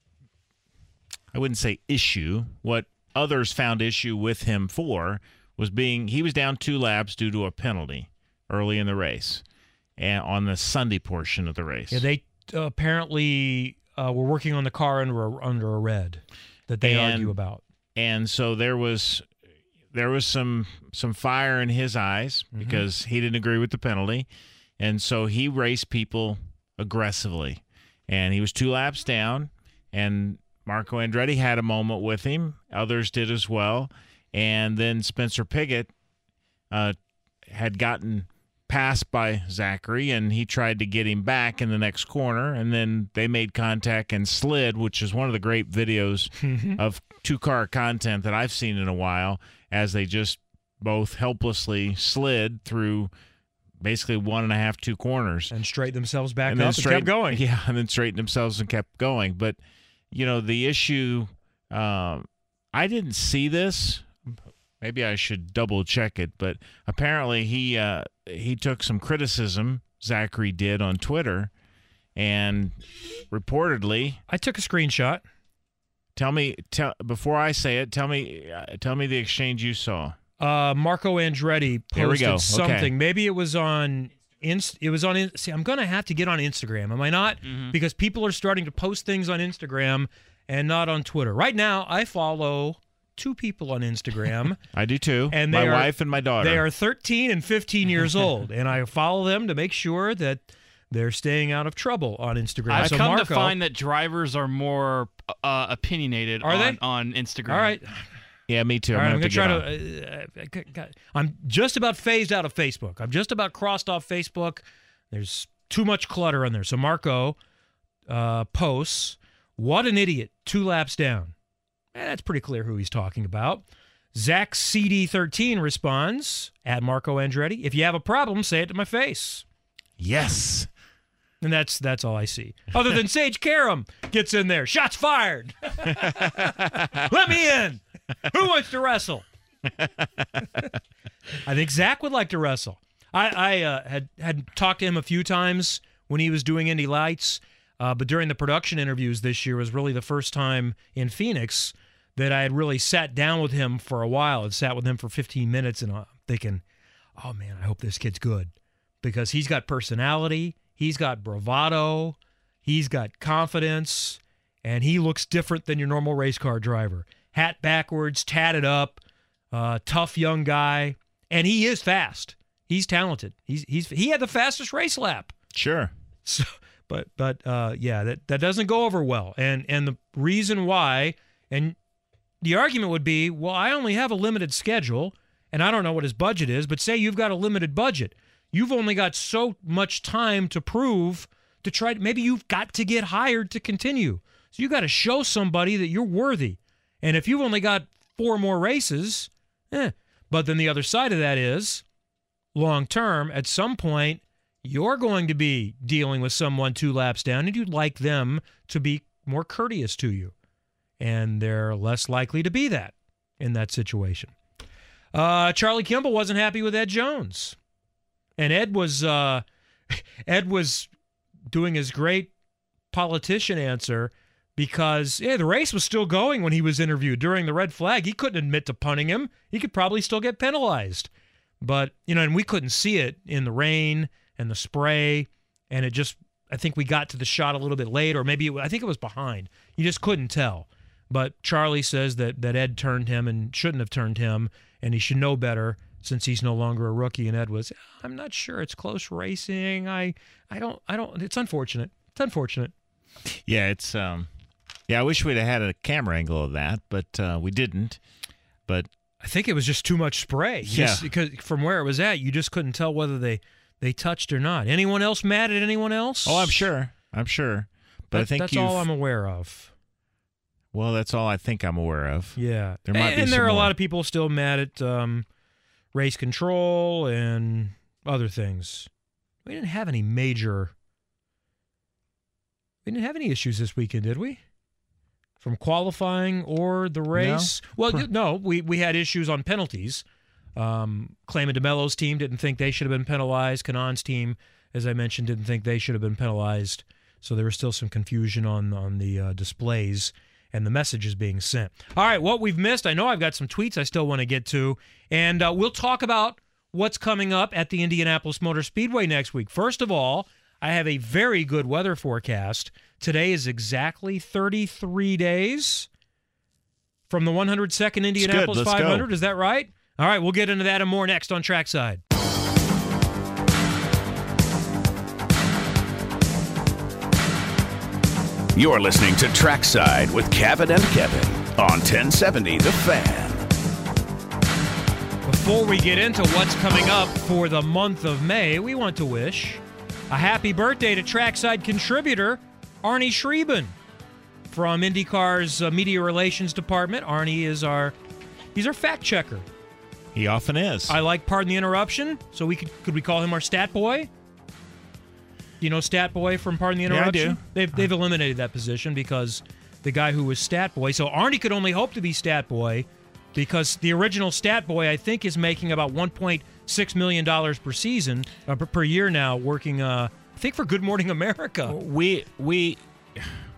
wouldn't say issue, what others found issue with him for was he was down 2 laps due to a penalty early in the race, and on the Sunday portion of the race. Yeah, they apparently were working on the car under a red that they argue about. And so there was some fire in his eyes, because he didn't agree with the penalty, and so he raced people aggressively. And he was 2 laps down, and Marco Andretti had a moment with him. Others did as well. And then Spencer Pigot had gotten passed by Zachary, and he tried to get him back in the next corner, and then they made contact and slid, which is one of the great videos of 2-car content that I've seen in a while, as they just both helplessly slid through basically 1.5, 2 corners. And straightened themselves back up and kept going. Yeah, and then straightened themselves and kept going. But, you know, the issue, I didn't see this. Maybe I should double-check it. But apparently he took some criticism, Zachary did, on Twitter. And reportedly... I took a screenshot. Before I say it, tell me the exchange you saw. Marco Andretti posted something. Okay. Maybe it was on See, I'm going to have to get on Instagram. Am I not? Mm-hmm. Because people are starting to post things on Instagram and not on Twitter. Right now, I follow 2 people on Instagram. I do too. And my wife and my daughter. They are 13 and 15 years old, and I follow them to make sure that they're staying out of trouble on Instagram. I've come Marco, to find that drivers are more opinionated on Instagram. All right. Yeah, me too. All right, I'm going to try to. I'm just about phased out of Facebook. I'm just about crossed off Facebook. There's too much clutter on there. So Marco posts, "What an idiot! 2 laps down." That's pretty clear who he's talking about. Zach CD13 responds, at Marco Andretti, "If you have a problem, say it to my face." Yes. And that's all I see. Other than Sage Karam gets in there. Shots fired. Let me in. Who wants to wrestle? I think Zach would like to wrestle. I had talked to him a few times when he was doing Indy Lights, but during the production interviews this year was really the first time in Phoenix that I had really sat down with him for a while and sat with him for 15 minutes, and I'm thinking, oh man, I hope this kid's good, because he's got personality, he's got bravado, he's got confidence, and he looks different than your normal race car driver. Hat backwards, tatted up, tough young guy, and he is fast. He's talented. He had the fastest race lap. Sure. So, but yeah, that doesn't go over well. And the reason why, and the argument would be, well, I only have a limited schedule, and I don't know what his budget is, but say you've got a limited budget. You've only got so much time to prove, to try. Maybe you've got to get hired to continue. So you got to show somebody that you're worthy. And if you've only got 4 more races, But then the other side of that is, long term, at some point, you're going to be dealing with someone 2 laps down, and you'd like them to be more courteous to you. And they're less likely to be that in that situation. Charlie Kimball wasn't happy with Ed Jones. And Ed was doing his great politician answer, because the race was still going when he was interviewed during the red flag. He couldn't admit to punting him. He could probably still get penalized. But, and we couldn't see it in the rain and the spray, and it just, I think we got to the shot a little bit late, or maybe I think it was behind. You just couldn't tell. But Charlie says that Ed turned him and shouldn't have turned him, and he should know better since he's no longer a rookie. And Ed was, I'm not sure. It's close racing. I don't, it's unfortunate. It's unfortunate. Yeah, it's, I wish we'd have had a camera angle of that, but we didn't. But I think it was just too much spray. Yeah. Because from where it was at, you just couldn't tell whether they touched or not. Anyone else mad at anyone else? Oh, I'm sure. But I think that's all I'm aware of. Well, that's all I think I'm aware of. Yeah. There might be and some there are a more. lot of people still mad at race control and other things. We didn't have any issues this weekend, did we? From qualifying or the race? No. Well, no, we had issues on penalties. Clayman DeMello's team didn't think they should have been penalized. Kanon's team, as I mentioned, didn't think they should have been penalized. So there was still some confusion on the displays and the messages being sent. All right, what we've missed, I know I've got some tweets I still want to get to, and we'll talk about what's coming up at the Indianapolis Motor Speedway next week. First of all, I have a very good weather forecast. Today is exactly 33 days from the 102nd Indianapolis 500. Go. Is that right? All right, we'll get into that and more next on Trackside. You're listening to Trackside with Kevin and Kevin on 1070 The Fan. Before we get into what's coming up for the month of May, we want to wish a happy birthday to Trackside contributor Arnie Schrieben from IndyCar's Media Relations Department. Arnie is he's our fact checker. He often is. I like Pardon the Interruption, so could we call him our stat boy? You know Stat Boy from Pardon the Interruption? Yeah, I do. They've eliminated that position because the guy who was Stat Boy. So Arnie could only hope to be Stat Boy because the original Stat Boy, I think, is making about $1.6 million per season, per year now, working, I think, for Good Morning America. We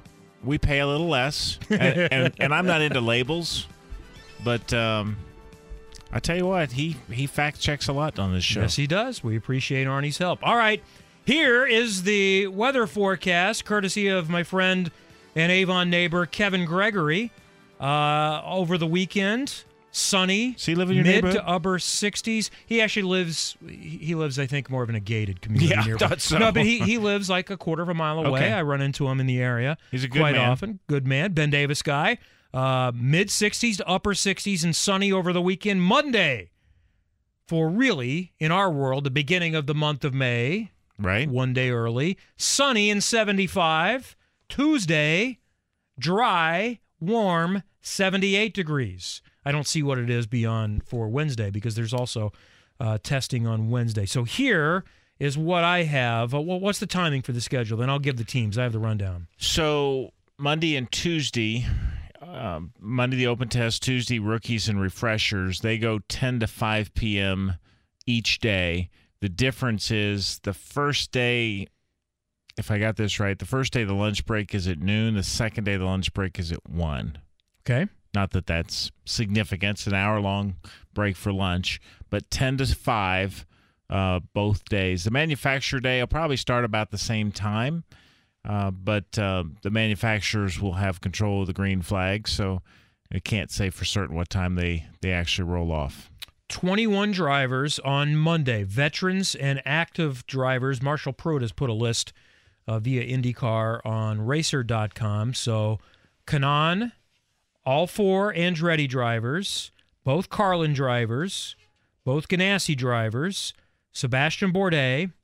we pay a little less, and I'm not into labels, but I tell you what, he fact checks a lot on this show. Yes, he does. We appreciate Arnie's help. All right, here is the weather forecast, courtesy of my friend and Avon neighbor Kevin Gregory. Over the weekend, sunny, mid to upper 60s. He actually lives, I think, more of in a gated community nearby. I thought so. No, but he lives like a quarter of a mile away. Okay. I run into him in the area. He's a good quite man. often. Good man. Ben Davis guy. Mid 60s to upper 60s and sunny over the weekend. Monday, for really, in our world, the beginning of the month of May. Right. One day early. Sunny and 75. Tuesday, dry, warm, 78 degrees. I don't see what it is beyond for Wednesday because there's also testing on Wednesday. So here is what I have. Well, what's the timing for the schedule? Then I'll give the teams. I have the rundown. So Monday and Tuesday, Monday the open test, Tuesday rookies and refreshers. They go 10 to 5 p.m. each day. The difference is the first day, if I got this right, the first day the lunch break is at noon. The second day the lunch break is at 1. Okay. Not that that's significant. It's an hour-long break for lunch, but 10 to 5 both days. The manufacturer day will probably start about the same time, but the manufacturers will have control of the green flag, so I can't say for certain what time they actually roll off. 21 drivers on Monday, veterans and active drivers. Marshall Pruitt has put a list via IndyCar on Racer.com. So Kanaan, all 4 Andretti drivers, both Carlin drivers, both Ganassi drivers, Sebastian Bourdais,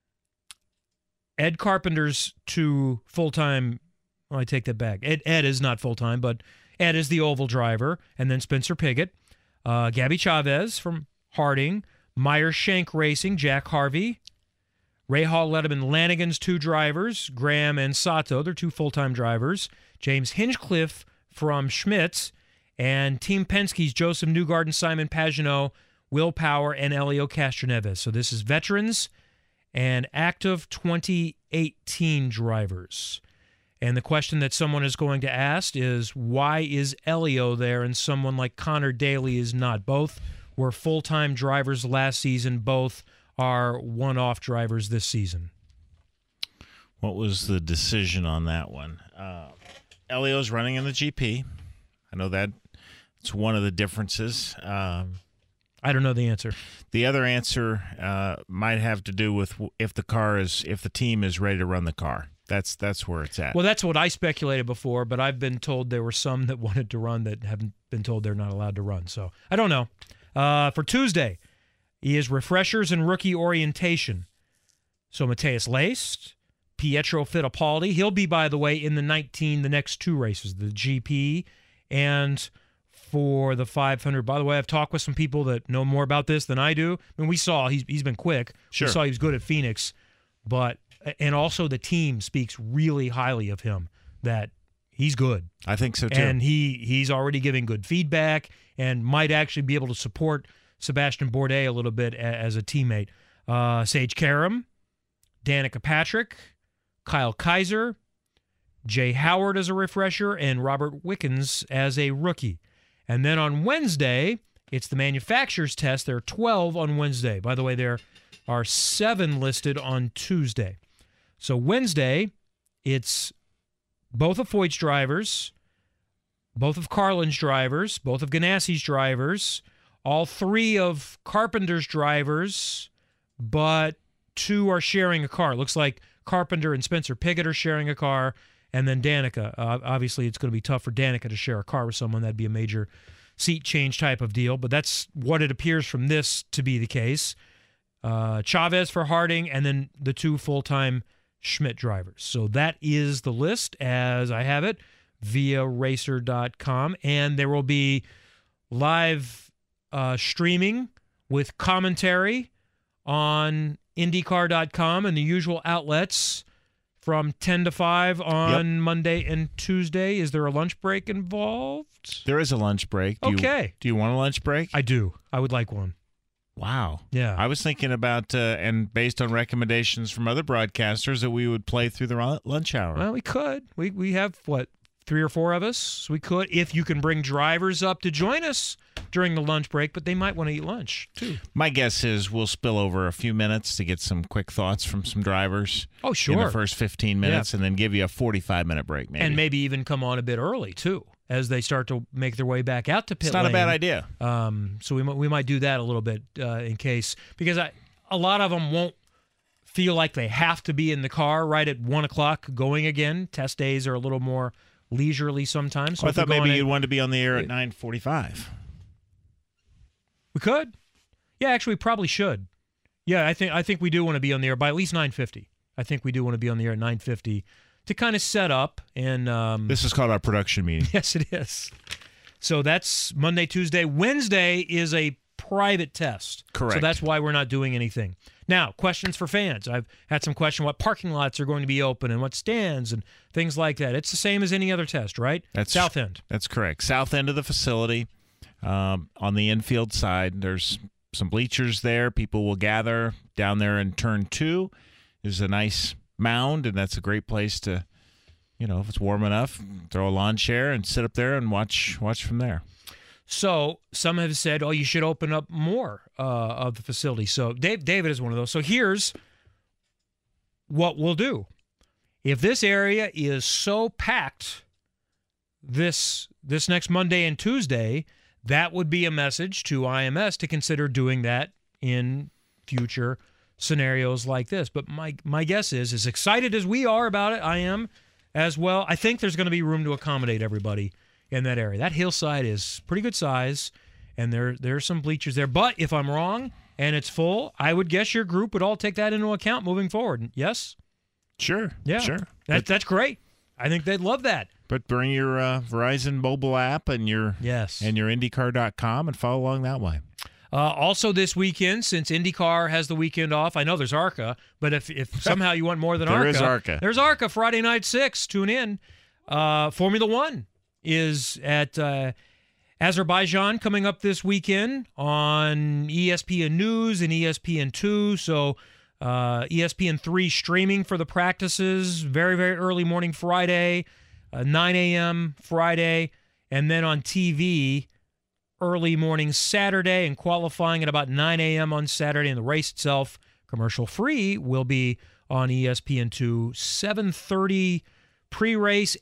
Ed Carpenter's 2 full-time. Well, I take that back. Ed is not full-time, but Ed is the oval driver, and then Spencer Pigot. Gabby Chavez from Harding, Meyer Shank Racing, Jack Harvey, Ray Hall Letterman Lanigan's 2 drivers, Graham and Sato, they're 2 full-time drivers, James Hinchcliffe from Schmitz, and Team Penske's Joseph Newgarden, Simon Pagenaud, Will Power, and Elio Castroneves. So this is veterans and active 2018 drivers. And the question that someone is going to ask is, why is Elio there and someone like Connor Daly is not? Both were full-time drivers last season. Both are one-off drivers this season. What was the decision on that one? Elio's running in the GP. I know that it's one of the differences. I don't know the answer. The other answer might have to do with if the team is ready to run the car. That's where it's at. Well, that's what I speculated before, but I've been told there were some that wanted to run that haven't been told they're not allowed to run. So I don't know. For Tuesday, he is refreshers and rookie orientation. So Matheus Leist, Pietro Fittipaldi. He'll be, by the way, in the next 2 races, the GP and for the 500. By the way, I've talked with some people that know more about this than I do. I mean, we saw he's been quick. Sure. We saw he was good at Phoenix, and also the team speaks really highly of him, that he's good. I think so, too. And he's already giving good feedback and might actually be able to support Sebastian Bourdais a little bit as a teammate. Sage Karam, Danica Patrick, Kyle Kaiser, Jay Howard as a refresher, and Robert Wickens as a rookie. And then on Wednesday, it's the manufacturer's test. There are 12 on Wednesday. By the way, there are 7 listed on Tuesday. So Wednesday, it's both of Foyt's drivers, both of Carlin's drivers, both of Ganassi's drivers, all 3 of Carpenter's drivers, but 2 are sharing a car. It looks like Carpenter and Spencer Pigot are sharing a car, and then Danica. Obviously, it's going to be tough for Danica to share a car with someone. That'd be a major seat change type of deal, but that's what it appears from this to be the case. Chavez for Harding, and then the 2 full-time Schmidt drivers. So that is the list as I have it via Racer.com, and there will be live streaming with commentary on IndyCar.com and the usual outlets from 10 to 5 on Monday and Tuesday. Is there a lunch break involved? There is a lunch break. Do you want a lunch break? I do. I would like one. Wow. Yeah. I was thinking about, and based on recommendations from other broadcasters, that we would play through the lunch hour. Well, we could. We have, 3 or 4 of us, we could, if you can bring drivers up to join us during the lunch break, but they might want to eat lunch, too. My guess is we'll spill over a few minutes to get some quick thoughts from some drivers. Oh, sure. In the first 15 minutes, and then give you a 45-minute break, maybe. And maybe even come on a bit early, too, as they start to make their way back out to pit lane. It's not a bad idea. So we might do that a little bit in case, because a lot of them won't feel like they have to be in the car right at 1 o'clock going again. Test days are a little more leisurely sometimes. So I thought maybe you'd want to be on the air at 9:45. We could. Yeah, actually, we probably should. Yeah, I think we do want to be on the air by at least 9:50. I think we do want to be on the air at 9:50 to kind of set up. And this is called our production meeting. Yes, it is. So that's Monday, Tuesday. Wednesday is a private test. Correct. So that's why we're not doing anything. Now, questions for fans. I've had some question what parking lots are going to be open and what stands and things like that. It's the same as any other test, right? That's South end. That's correct. South end of the facility. On the infield side, there's some bleachers there. People will gather down there in turn 2. There's a nice mound, and that's a great place to, if it's warm enough, throw a lawn chair and sit up there and watch from there. So some have said, you should open up more of the facility. So David is one of those. So here's what we'll do. If this area is so packed this next Monday and Tuesday, that would be a message to IMS to consider doing that in future scenarios like this. But my guess is, as excited as we are about it, I am as well. I think there's going to be room to accommodate everybody in that area. That hillside is pretty good size, and there's some bleachers there. But if I'm wrong and it's full, I would guess your group would all take that into account moving forward. Yes? Sure. Yeah. Sure. That's great. I think they'd love that. But bring your Verizon mobile app and your IndyCar.com and follow along that way. Also this weekend, since IndyCar has the weekend off, I know there's ARCA, but if somehow you want more than there ARCA, is ARCA. There's ARCA Friday night 6. Tune in. Formula One is at Azerbaijan coming up this weekend on ESPN News and ESPN2. So ESPN3 streaming for the practices, very, very early morning Friday, 9 a.m. Friday, and then on TV early morning Saturday, and qualifying at about 9 a.m. on Saturday, and the race itself, commercial-free, will be on ESPN2. 7:30 pre-race,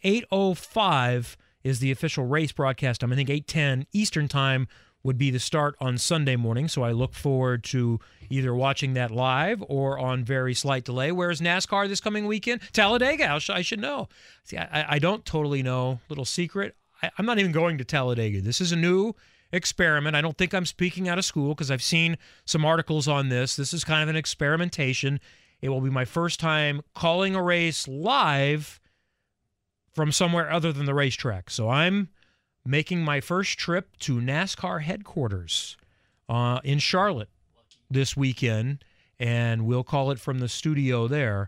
8:05 is the official race broadcast time. I think 8:10 Eastern Time would be the start on Sunday morning, so I look forward to either watching that live or on very slight delay. Where's NASCAR this coming weekend? Talladega, I should know. See, I don't totally know. Little secret, I'm not even going to Talladega. This is a new experiment. I don't think I'm speaking out of school because I've seen some articles on this. This is kind of an experimentation. It will be my first time calling a race live from somewhere other than the racetrack. So I'm making my first trip to NASCAR headquarters in Charlotte this weekend, and we'll call it from the studio there.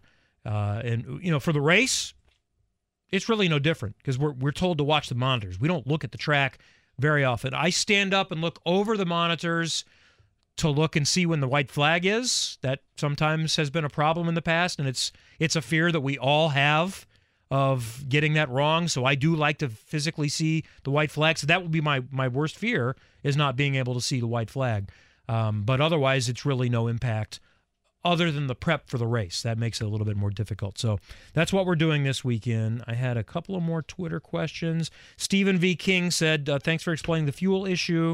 And for the race, it's really no different because we're told to watch the monitors. We don't look at the track very often. I stand up and look over the monitors to look and see when the white flag is. That sometimes has been a problem in the past, and it's a fear that we all have of getting that wrong. So I do like to physically see the white flag. So that would be my worst fear, is not being able to see the white flag. But otherwise, it's really no impact other than the prep for the race. That makes it a little bit more difficult. So that's what we're doing this weekend. I had a couple of more Twitter questions. Stephen V. King said, thanks for explaining the fuel issue.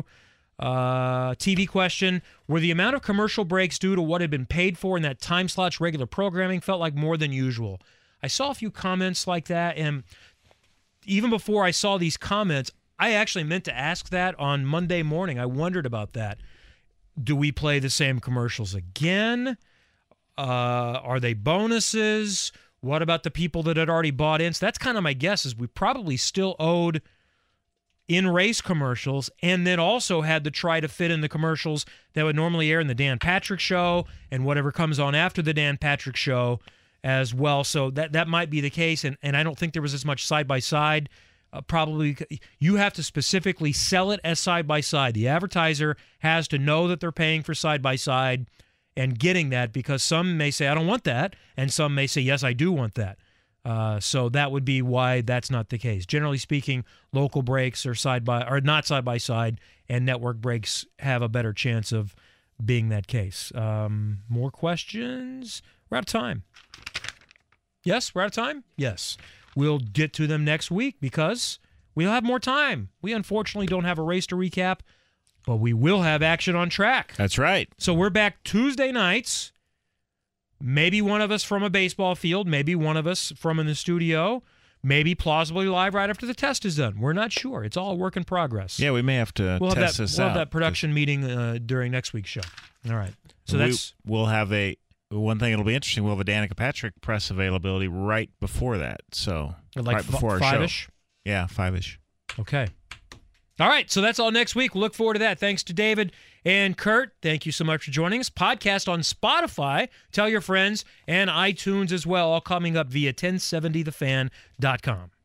TV question, were the amount of commercial breaks due to what had been paid for in that time slot's regular programming? Felt like more than usual. I saw a few comments like that, and even before I saw these comments, I actually meant to ask that on Monday morning. I wondered about that. Do we play the same commercials again? Are they bonuses? What about the people that had already bought in? So that's kind of my guess, is we probably still owed in-race commercials, and then also had to try to fit in the commercials that would normally air in the Dan Patrick Show and whatever comes on after the Dan Patrick Show as well. So that might be the case, and I don't think there was as much side-by-side. Probably you have to specifically sell it as side-by-side. The advertiser has to know that they're paying for side-by-side and getting that, because some may say, I don't want that, and some may say, yes, I do want that. So that would be why that's not the case. Generally speaking, local breaks are not side by side, and network breaks have a better chance of being that case. More questions? We're out of time. Yes, we're out of time? Yes. We'll get to them next week because we'll have more time. We unfortunately don't have a race to recap, but we will have action on track. That's right. So we're back Tuesday nights. Maybe one of us from a baseball field, maybe one of us from in the studio, maybe plausibly live right after the test is done. We're not sure. It's all a work in progress. Yeah, we may have to test this out. We'll have that production meeting during next week's show. All right. So we'll have one thing that'll be interesting. We'll have a Danica Patrick press availability right before that. So right before our show. 5-ish? Yeah, 5-ish. Okay. All right, so that's all next week. We'll look forward to that. Thanks to David and Kurt. Thank you so much for joining us. Podcast on Spotify. Tell your friends, and iTunes as well, all coming up via 1070thefan.com.